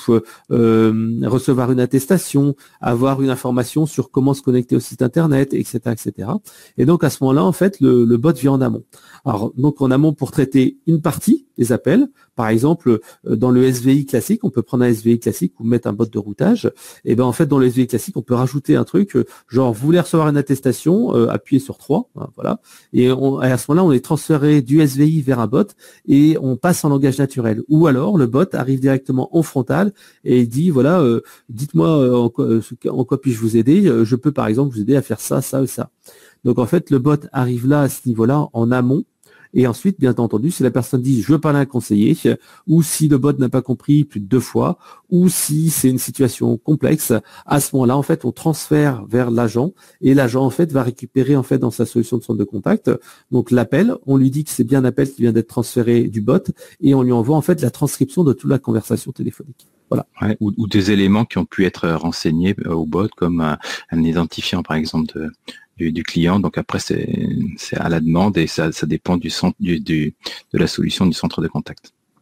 recevoir une attestation, avoir une information sur comment se connecter au site internet, etc., etc. Et donc à ce moment-là, en fait, le bot vient en amont. Alors donc en amont pour traiter une partie des appels. Par exemple, dans le SVI classique, on peut prendre un SVI classique ou mettre un bot de routage. Et ben en fait, dans le SVI classique, on peut rajouter un truc genre vous voulez recevoir une attestation, appuyez sur 3, hein, voilà. Et à ce moment-là, on est transféré du SVI vers un bot et on passe en langage naturel. Ou alors le bot arrive directement en frontal et il dit voilà, dites-moi en quoi puis-je vous aider. Je peux par exemple vous aider à faire ça, ça ou ça. Donc en fait, le bot arrive là à ce niveau-là en amont. Et ensuite, bien entendu, si la personne dit je veux parler à un conseiller, ou si le bot n'a pas compris plus de 2 fois, ou si c'est une situation complexe, à ce moment-là, en fait, on transfère vers l'agent et l'agent, en fait, va récupérer, en fait, dans sa solution de centre de contact, donc l'appel, on lui dit que c'est bien un appel qui vient d'être transféré du bot et on lui envoie, en fait, la transcription de toute la conversation téléphonique. Voilà. Ouais, ou des éléments qui ont pu être renseignés au bot, comme un identifiant, par exemple, du client. Donc après, c'est à la demande et ça dépend du centre, de la solution du centre de contact.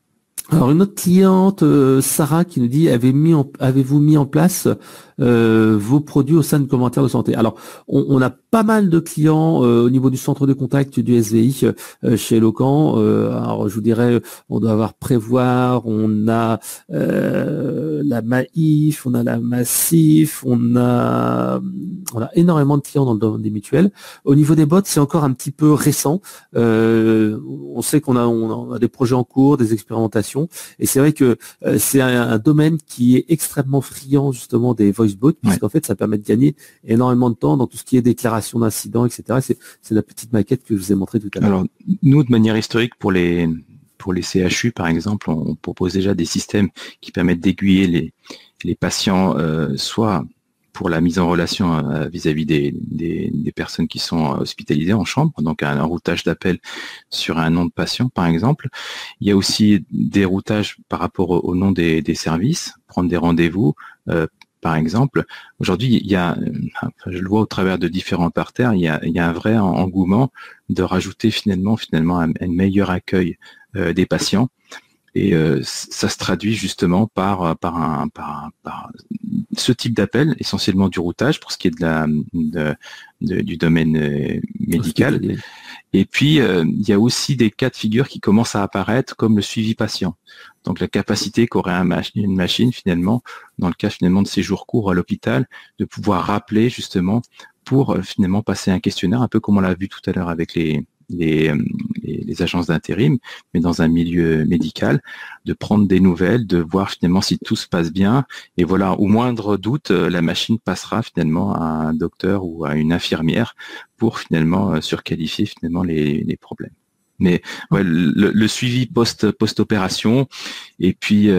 Alors une autre cliente, Sarah, qui nous dit avez-vous mis en place vos produits au sein de commentaires de santé? Alors on a pas mal de clients au niveau du centre de contact du SVI chez Eloquent. Alors je vous dirais, on doit avoir Prévoir, on a la Maïf, on a la Massif, on a énormément de clients dans le domaine des mutuelles. Au niveau des bots, c'est encore un petit peu récent. On sait qu'on a des projets en cours, des expérimentations. Et c'est vrai que c'est un domaine qui est extrêmement friand justement des voice bots, puisqu'en fait ça permet de gagner énormément de temps dans tout ce qui est déclaration d'incidents, etc. C'est la petite maquette que je vous ai montrée tout à l'heure. Alors nous, de manière historique, pour les CHU par exemple, on propose déjà des systèmes qui permettent d'aiguiller les patients, soit pour la mise en relation vis-à-vis des personnes qui sont hospitalisées en chambre, donc un routage d'appel sur un nom de patient par exemple. Il y a aussi des routages par rapport au nom des services, prendre des rendez-vous par exemple. Aujourd'hui, il y a, je le vois au travers de différents parterres, il y a un vrai engouement de rajouter finalement un meilleur accueil des patients. Et ça se traduit justement par ce type d'appel, essentiellement du routage pour ce qui est du domaine médical. Et puis, il y a aussi des cas de figure qui commencent à apparaître comme le suivi patient. Donc, la capacité qu'aurait une machine, finalement, dans le cas finalement de séjour court à l'hôpital, de pouvoir rappeler justement pour finalement passer un questionnaire, un peu comme on l'a vu tout à l'heure avec les agences d'intérim, mais dans un milieu médical, de prendre des nouvelles, de voir finalement si tout se passe bien. Et voilà, au moindre doute, la machine passera finalement à un docteur ou à une infirmière pour finalement surqualifier finalement les problèmes. Mais ouais, le suivi post-opération et puis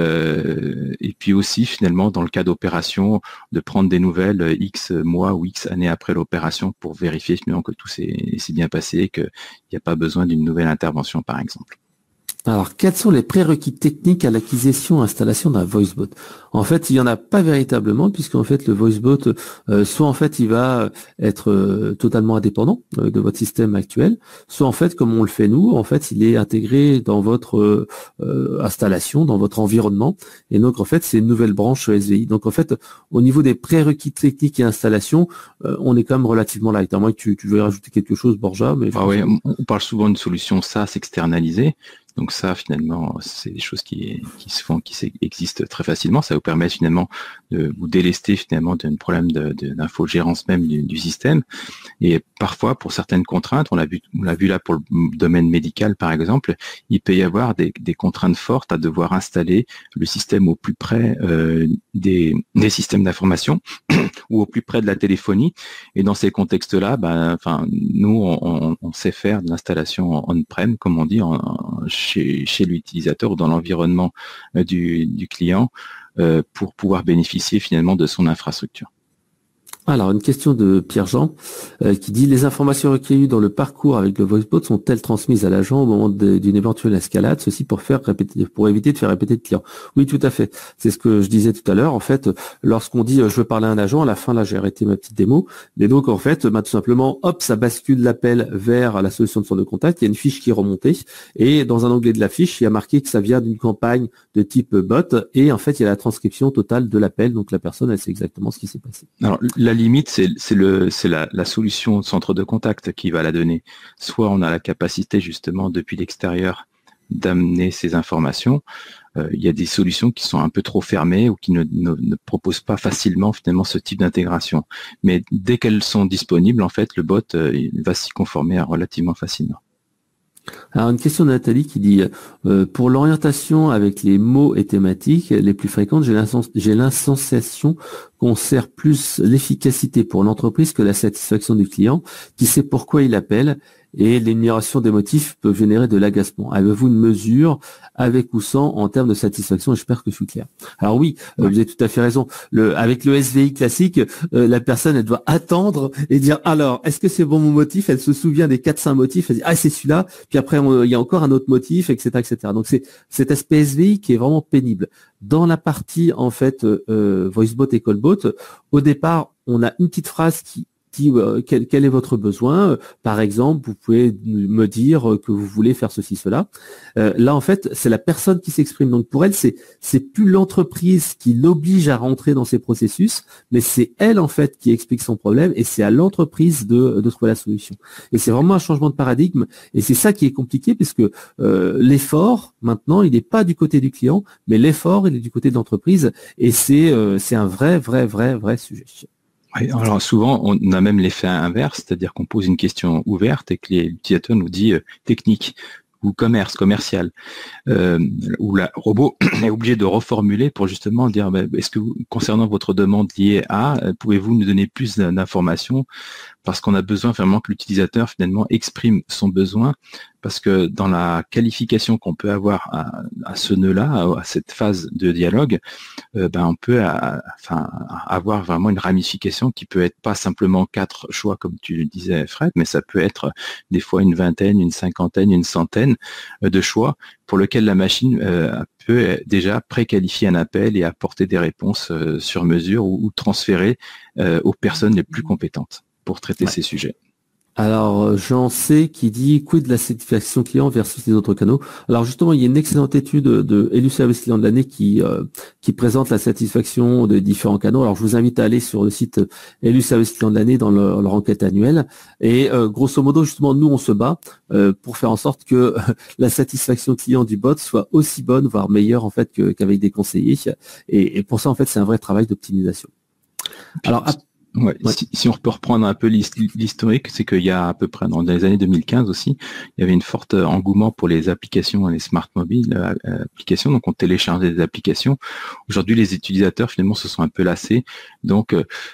aussi finalement dans le cas d'opération de prendre des nouvelles X mois ou X années après l'opération pour vérifier finalement que tout s'est bien passé et qu'il n'y a pas besoin d'une nouvelle intervention par exemple. Alors, quels sont les prérequis techniques à l'acquisition et installation d'un voicebot? En fait, il n'y en a pas véritablement, puisqu'en fait, le voicebot, soit en fait, il va être totalement indépendant de votre système actuel, soit en fait, comme on le fait nous, en fait, il est intégré dans votre installation, dans votre environnement. Et donc, en fait, c'est une nouvelle branche SVI. Donc, en fait, au niveau des prérequis techniques et installation, on est quand même relativement light. À moins que tu veuilles rajouter quelque chose, Borja. Mais oui, on parle souvent d'une solution SaaS externalisée. Donc ça, finalement, c'est des choses qui se font, qui existent très facilement. Ça vous permet finalement de vous délester finalement d'un problème d'infogérance même du système. Et parfois, pour certaines contraintes, on l'a vu là pour le domaine médical par exemple, il peut y avoir des contraintes fortes à devoir installer le système au plus près des systèmes d'information ou au plus près de la téléphonie. Et dans ces contextes-là, nous, on sait faire de l'installation on-prem, comme on dit, chez l'utilisateur ou dans l'environnement du client pour pouvoir bénéficier finalement de son infrastructure. Alors, une question de Pierre-Jean qui dit « Les informations recueillies dans le parcours avec le voicebot sont-elles transmises à l'agent au moment d'une éventuelle escalade, ceci pour éviter de faire répéter le client ?» Oui, tout à fait. C'est ce que je disais tout à l'heure. En fait, lorsqu'on dit « Je veux parler à un agent », à la fin, là, j'ai arrêté ma petite démo. Mais donc, en fait, tout simplement, hop, ça bascule l'appel vers la solution de centre de contact. Il y a une fiche qui est remontée. Et dans un onglet de la fiche, il y a marqué que ça vient d'une campagne de type bot. Et en fait, il y a la transcription totale de l'appel. Donc, la personne, elle sait exactement ce qui s'est passé. Alors, la limite, c'est la solution de centre de contact qui va la donner. Soit on a la capacité justement depuis l'extérieur d'amener ces informations. Il y a des solutions qui sont un peu trop fermées ou qui ne proposent pas facilement finalement ce type d'intégration. Mais dès qu'elles sont disponibles, en fait, le bot il va s'y conformer relativement facilement. Alors une question de Nathalie qui dit pour l'orientation avec les mots et thématiques les plus fréquentes, j'ai l'insensation qu'on sert plus l'efficacité pour l'entreprise que la satisfaction du client qui sait pourquoi il appelle et l'énumération des motifs peut générer de l'agacement. Avez-vous une mesure avec ou sans en termes de satisfaction? J'espère que je suis clair. Alors oui, vous avez tout à fait raison. Avec le SVI classique, la personne elle doit attendre et dire alors est-ce que c'est bon mon motif? Elle se souvient des 4-5 motifs, elle dit ah c'est celui-là, puis après il y a encore un autre motif, etc. etc. Donc c'est cet aspect SVI qui est vraiment pénible. Dans la partie en fait VoiceBot et CallBot, au départ on a une petite phrase qui dit quel est votre besoin. Par exemple, vous pouvez me dire que vous voulez faire ceci, cela. Là, en fait, c'est la personne qui s'exprime. Donc pour elle, c'est plus l'entreprise qui l'oblige à rentrer dans ces processus, mais c'est elle en fait qui explique son problème et c'est à l'entreprise de trouver la solution. Et c'est vraiment un changement de paradigme et c'est ça qui est compliqué puisque l'effort maintenant, il n'est pas du côté du client, mais l'effort, il est du côté de l'entreprise et c'est un vrai sujet. Oui, alors souvent, on a même l'effet inverse, c'est-à-dire qu'on pose une question ouverte et que l'utilisateur nous dit technique ou commercial, où le robot est obligé de reformuler pour justement dire est-ce que concernant votre demande liée à, pouvez-vous nous donner plus d'informations parce qu'on a besoin vraiment que l'utilisateur finalement exprime son besoin, parce que dans la qualification qu'on peut avoir à ce nœud-là, à cette phase de dialogue, on peut avoir vraiment une ramification qui peut être pas simplement 4 choix comme tu le disais Fred, mais ça peut être des fois une vingtaine, une cinquantaine, une centaine de choix pour lesquels la machine peut déjà préqualifier un appel et apporter des réponses sur mesure ou transférer aux personnes les plus compétentes pour traiter ces sujets. Alors, Jean C qui dit quid de la satisfaction client versus les autres canaux. Alors justement, il y a une excellente étude de Élu Service Client de l'année qui présente la satisfaction des différents canaux. Alors je vous invite à aller sur le site Élu Service Client de l'année dans leur enquête annuelle. Et grosso modo, justement, nous on se bat pour faire en sorte que la satisfaction client du bot soit aussi bonne, voire meilleure en fait qu'avec des conseillers. Et pour ça, en fait, c'est un vrai travail d'optimisation. Alors ouais. Si on peut reprendre un peu l'historique, c'est qu'il y a à peu près dans les années 2015 aussi, il y avait une forte engouement pour les applications, les smart mobiles applications, donc on téléchargeait des applications. Aujourd'hui, les utilisateurs finalement se sont un peu lassés, donc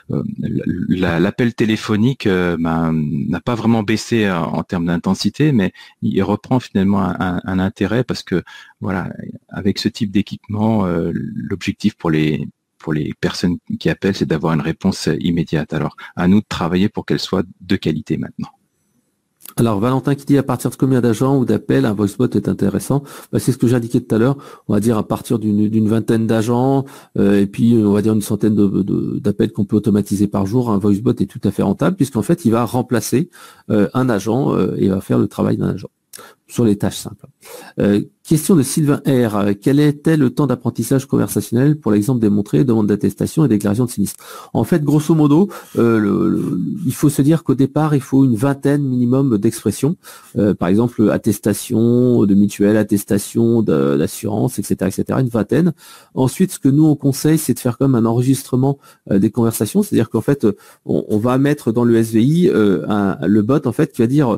l'appel téléphonique n'a pas vraiment baissé en termes d'intensité, mais il reprend finalement un intérêt parce que voilà, avec ce type d'équipement, l'objectif pour les personnes qui appellent, c'est d'avoir une réponse immédiate. Alors, à nous de travailler pour qu'elle soit de qualité maintenant. Alors, Valentin qui dit à partir de combien d'agents ou d'appels un voicebot est intéressant. C'est ce que j'ai indiqué tout à l'heure. On va dire à partir d'une vingtaine d'agents et puis on va dire une centaine d'appels qu'on peut automatiser par jour. Un voicebot est tout à fait rentable puisqu'en fait, il va remplacer un agent et va faire le travail d'un agent sur les tâches simples. Question de Sylvain R. Quel était le temps d'apprentissage conversationnel pour l'exemple démontré, demande d'attestation et déclaration de sinistre? En fait, grosso modo, il faut se dire qu'au départ, il faut une vingtaine minimum d'expressions. Par exemple, attestation de mutuelle, attestation d'assurance, etc., etc., une vingtaine. Ensuite, ce que nous, on conseille, c'est de faire comme un enregistrement des conversations. C'est-à-dire qu'en fait, on va mettre dans le SVI le bot, en fait, qui va dire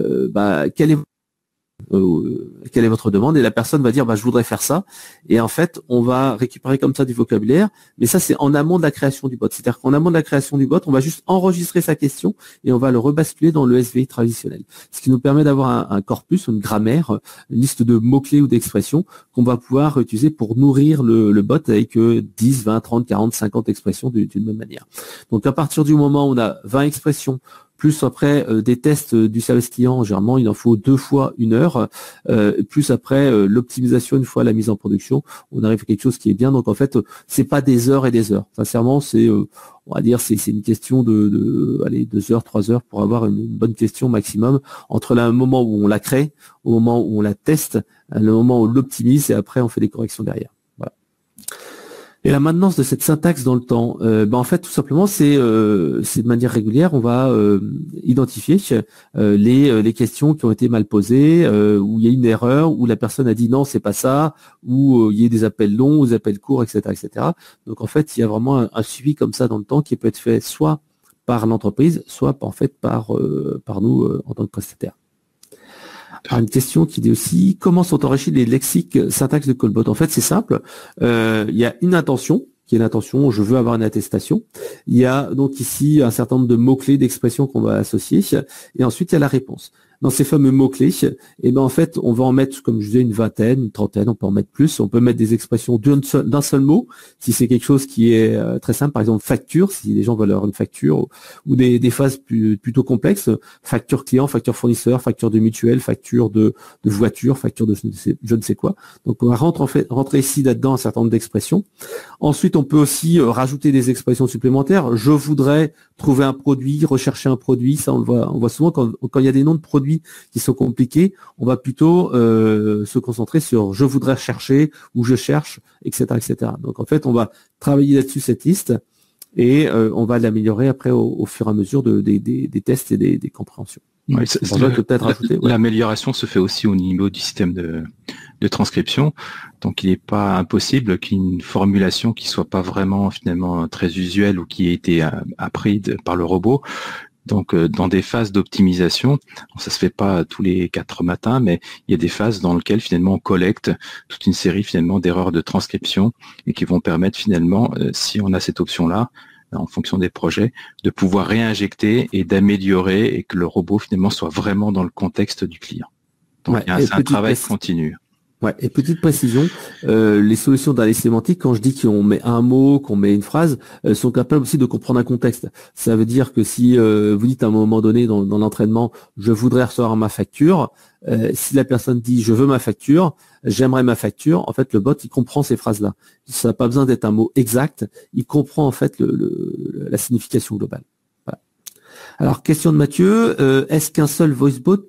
quelle est votre demande, et la personne va dire je voudrais faire ça, et en fait on va récupérer comme ça du vocabulaire, mais ça c'est en amont de la création du bot. C'est-à-dire qu'en amont de la création du bot, on va juste enregistrer sa question et on va le rebasculer dans le SVI traditionnel, ce qui nous permet d'avoir un corpus, une grammaire, une liste de mots-clés ou d'expressions qu'on va pouvoir utiliser pour nourrir le bot avec 10, 20, 30, 40, 50 expressions d'une même manière. Donc à partir du moment où on a 20 expressions plus après des tests du service client, généralement il en faut 2 fois 1 heure, plus après l'optimisation une fois la mise en production, on arrive à quelque chose qui est bien. Donc en fait, c'est pas des heures et des heures. Sincèrement, c'est on va dire c'est une question de 2 heures, 3 heures pour avoir une bonne question maximum entre le moment où on la crée, au moment où on la teste, le moment où on l'optimise et après on fait des corrections derrière. Voilà. Et la maintenance de cette syntaxe dans le temps, en fait, tout simplement, c'est de manière régulière, on va identifier les questions qui ont été mal posées, où il y a une erreur, où la personne a dit non, c'est pas ça, où il y a des appels longs, des appels courts, etc., etc. Donc en fait, il y a vraiment un suivi comme ça dans le temps qui peut être fait soit par l'entreprise, soit en fait par nous en tant que prestataire. Une question qui dit aussi comment sont enrichis les lexiques syntaxe de Callbot. En fait, c'est simple. Il y a une intention, qui est l'intention, je veux avoir une attestation. Il y a donc ici un certain nombre de mots-clés, d'expressions qu'on va associer. Et ensuite, il y a la réponse. dans ces fameux mots-clés, et ben en fait, on va en mettre, comme je disais, une vingtaine, une trentaine, on peut en mettre plus. On peut mettre des expressions d'un seul mot, si c'est quelque chose qui est très simple, par exemple facture, si les gens veulent avoir une facture, ou des phases plutôt complexes, facture client, facture fournisseur, facture de mutuelle, facture de voiture, facture de je ne sais quoi. Donc on va rentrer ici là-dedans un certain nombre d'expressions. Ensuite, on peut aussi rajouter des expressions supplémentaires. Je voudrais trouver un produit, rechercher un produit, ça on voit souvent quand il y a des noms de produits qui sont compliqués, on va plutôt se concentrer sur je voudrais chercher ou je cherche, etc., etc. Donc en fait, on va travailler là-dessus cette liste et on va l'améliorer après au fur et à mesure des tests et des compréhensions. Oui, l'amélioration se fait aussi au niveau du système de transcription. Donc, il n'est pas impossible qu'une formulation qui soit pas vraiment finalement très usuelle ou qui ait été apprise par le robot. Donc, dans des phases d'optimisation, ça se fait pas tous les 4 matins, mais il y a des phases dans lesquelles finalement on collecte toute une série finalement d'erreurs de transcription et qui vont permettre finalement, si on a cette option-là, en fonction des projets, de pouvoir réinjecter et d'améliorer et que le robot finalement soit vraiment dans le contexte du client. Donc, c'est un travail continu. Ouais, et petite précision, les solutions d'analyse sémantique, quand je dis qu'on met un mot, qu'on met une phrase, sont capables aussi de comprendre un contexte. Ça veut dire que si vous dites à un moment donné dans l'entraînement, je voudrais recevoir ma facture, si la personne dit je veux ma facture, j'aimerais ma facture, en fait le bot il comprend ces phrases-là. Ça n'a pas besoin d'être un mot exact, il comprend en fait la signification globale. Alors, question de Mathieu, est-ce qu'un seul voicebot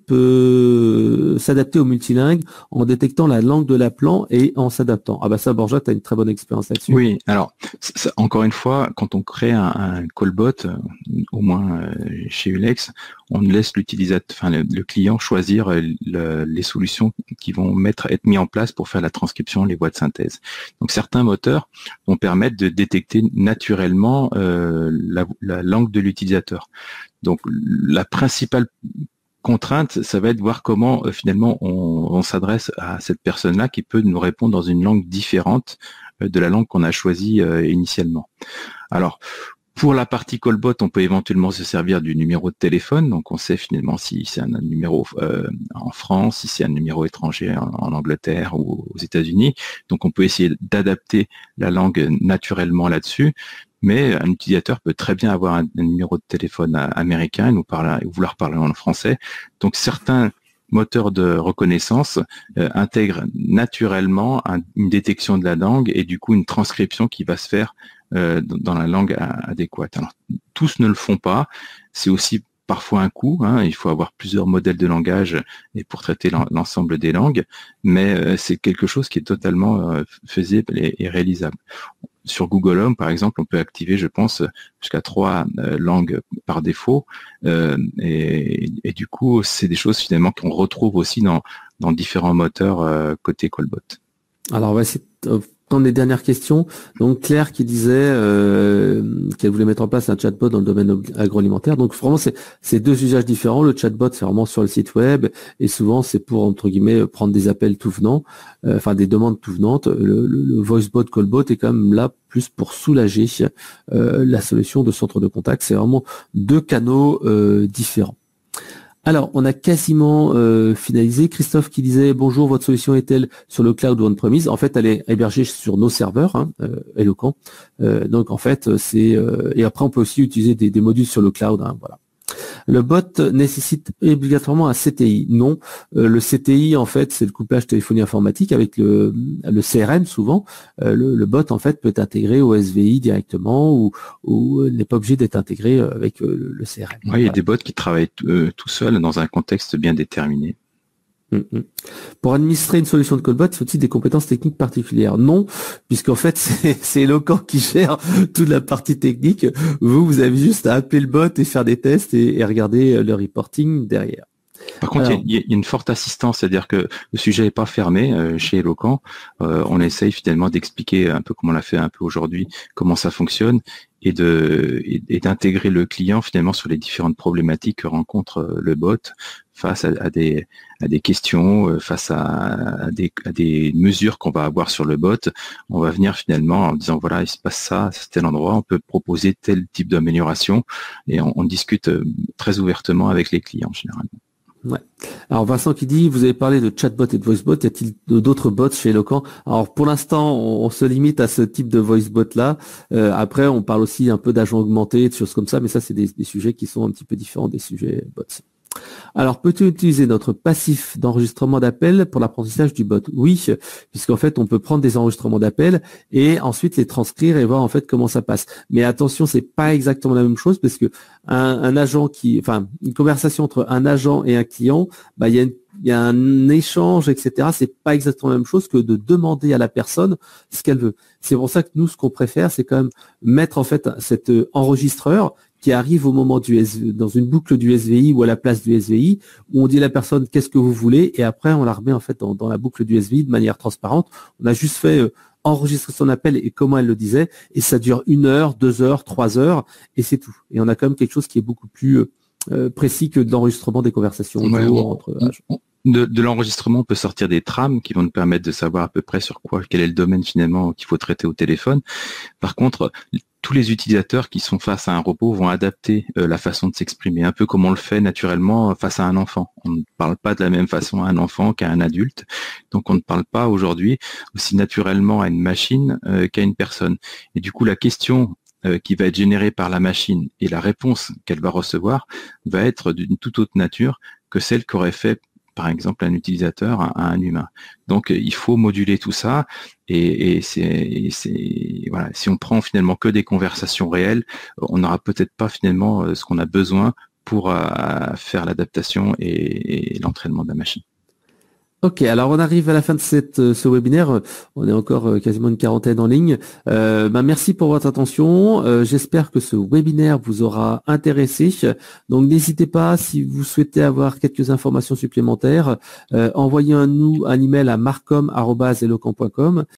peut s'adapter au multilingue en détectant la langue de l'appelant et en s'adaptant? Ah bah ça, Borja, tu as une très bonne expérience là-dessus. Oui, alors, encore une fois, quand on crée un callbot, au moins chez Ulex, on laisse l'utilisateur, le client choisir les solutions qui vont être mis en place pour faire la transcription, les voix de synthèse. Donc, certains moteurs vont permettre de détecter naturellement la langue de l'utilisateur. Donc, la principale contrainte, ça va être de voir comment finalement on s'adresse à cette personne-là qui peut nous répondre dans une langue différente de la langue qu'on a choisie initialement. Alors, pour la partie callbot, on peut éventuellement se servir du numéro de téléphone. Donc, on sait finalement si c'est un numéro en France, si c'est un numéro étranger en Angleterre ou aux États-Unis. Donc, on peut essayer d'adapter la langue naturellement là-dessus. Mais un utilisateur peut très bien avoir un numéro de téléphone américain et vouloir parler en français. Donc, certains moteurs de reconnaissance intègrent naturellement une détection de la langue et du coup une transcription qui va se faire dans la langue adéquate. Alors, tous ne le font pas. C'est aussi parfois un coût. Il faut avoir plusieurs modèles de langage et pour traiter l'ensemble des langues, mais c'est quelque chose qui est totalement faisable et réalisable. Sur Google Home, par exemple, on peut activer, je pense, jusqu'à 3 langues par défaut. Et du coup, c'est des choses finalement qu'on retrouve aussi dans différents moteurs côté callbot. Alors, on va essayer de prendre les dernières questions. Donc, Claire qui disait qu'elle voulait mettre en place un chatbot dans le domaine agroalimentaire. Donc, vraiment, c'est 2 usages différents. Le chatbot, c'est vraiment sur le site web et souvent, c'est pour, entre guillemets, prendre des appels tout venant, des demandes tout venantes. Le voicebot, callbot est quand même là plus pour soulager la solution de centre de contact. C'est vraiment 2 canaux différents. Alors, on a quasiment finalisé. Christophe qui disait « Bonjour, votre solution est-elle sur le cloud ou on-premise ?» En fait, elle est hébergée sur nos serveurs, Eloquent. Donc, en fait, et après, on peut aussi utiliser des modules sur le cloud. Voilà. Le bot nécessite obligatoirement un CTI. Non, le CTI, en fait, c'est le couplage téléphonie informatique avec le CRM, souvent. Le bot, en fait, peut être intégré au SVI directement ou n'est pas obligé d'être intégré avec le CRM. Oui, il y a des bots qui travaillent tout seuls dans un contexte bien déterminé. Pour administrer une solution de callbot, faut-il des compétences techniques particulières? Non, puisqu'en fait, c'est Eloquent qui gère toute la partie technique. Vous avez juste à appeler le bot et faire des tests et regarder le reporting derrière. Par contre, il y a une forte assistance, c'est-à-dire que le sujet n'est pas fermé chez Eloquent. On essaye finalement d'expliquer un peu comme on l'a fait un peu aujourd'hui, comment ça fonctionne et d'intégrer le client finalement sur les différentes problématiques que rencontre le bot face à des questions, face à des mesures qu'on va avoir sur le bot. On va venir finalement en disant voilà, il se passe ça, c'est tel endroit, on peut proposer tel type d'amélioration et on discute très ouvertement avec les clients généralement. Ouais. Alors Vincent qui dit, vous avez parlé de chatbot et de voicebot, y a-t-il d'autres bots chez Eloquent? Alors pour l'instant, on se limite à ce type de voicebot là. Après, on parle aussi un peu d'agents augmentés, de choses comme ça, mais ça c'est des sujets qui sont un petit peu différents des sujets bots. Alors, peut-on utiliser notre passif d'enregistrement d'appel pour l'apprentissage du bot? Oui, puisqu'en fait, on peut prendre des enregistrements d'appels et ensuite les transcrire et voir en fait comment ça passe. Mais attention, c'est pas exactement la même chose parce que une conversation entre un agent et un client, bah, il y a un échange, etc. C'est pas exactement la même chose que de demander à la personne ce qu'elle veut. C'est pour ça que nous, ce qu'on préfère, c'est quand même mettre en fait cet enregistreur qui arrive au moment dans une boucle du SVI ou à la place du SVI, où on dit à la personne qu'est-ce que vous voulez, et après on la remet en fait dans la boucle du SVI de manière transparente. On a juste fait enregistrer son appel et comment elle le disait, et ça dure 1 heure, 2 heures, 3 heures, et c'est tout. Et on a quand même quelque chose qui est beaucoup plus précis que de l'enregistrement des conversations entre agents. De l'enregistrement, on peut sortir des trames qui vont nous permettre de savoir à peu près quel est le domaine finalement qu'il faut traiter au téléphone. Par contre, tous les utilisateurs qui sont face à un robot vont adapter la façon de s'exprimer, un peu comme on le fait naturellement face à un enfant. On ne parle pas de la même façon à un enfant qu'à un adulte, donc on ne parle pas aujourd'hui aussi naturellement à une machine qu'à une personne. Et du coup, la question qui va être générée par la machine et la réponse qu'elle va recevoir va être d'une toute autre nature que celle qu'aurait fait par exemple un utilisateur à un humain. Donc il faut moduler tout ça et voilà, si on prend finalement que des conversations réelles, on n'aura peut-être pas finalement ce qu'on a besoin pour faire l'adaptation et l'entraînement de la machine. Ok, alors on arrive à la fin de ce webinaire. On est encore quasiment une quarantaine en ligne. Merci pour votre attention. J'espère que ce webinaire vous aura intéressé. Donc n'hésitez pas, si vous souhaitez avoir quelques informations supplémentaires, envoyez-nous un email à marcom@eloquent.com.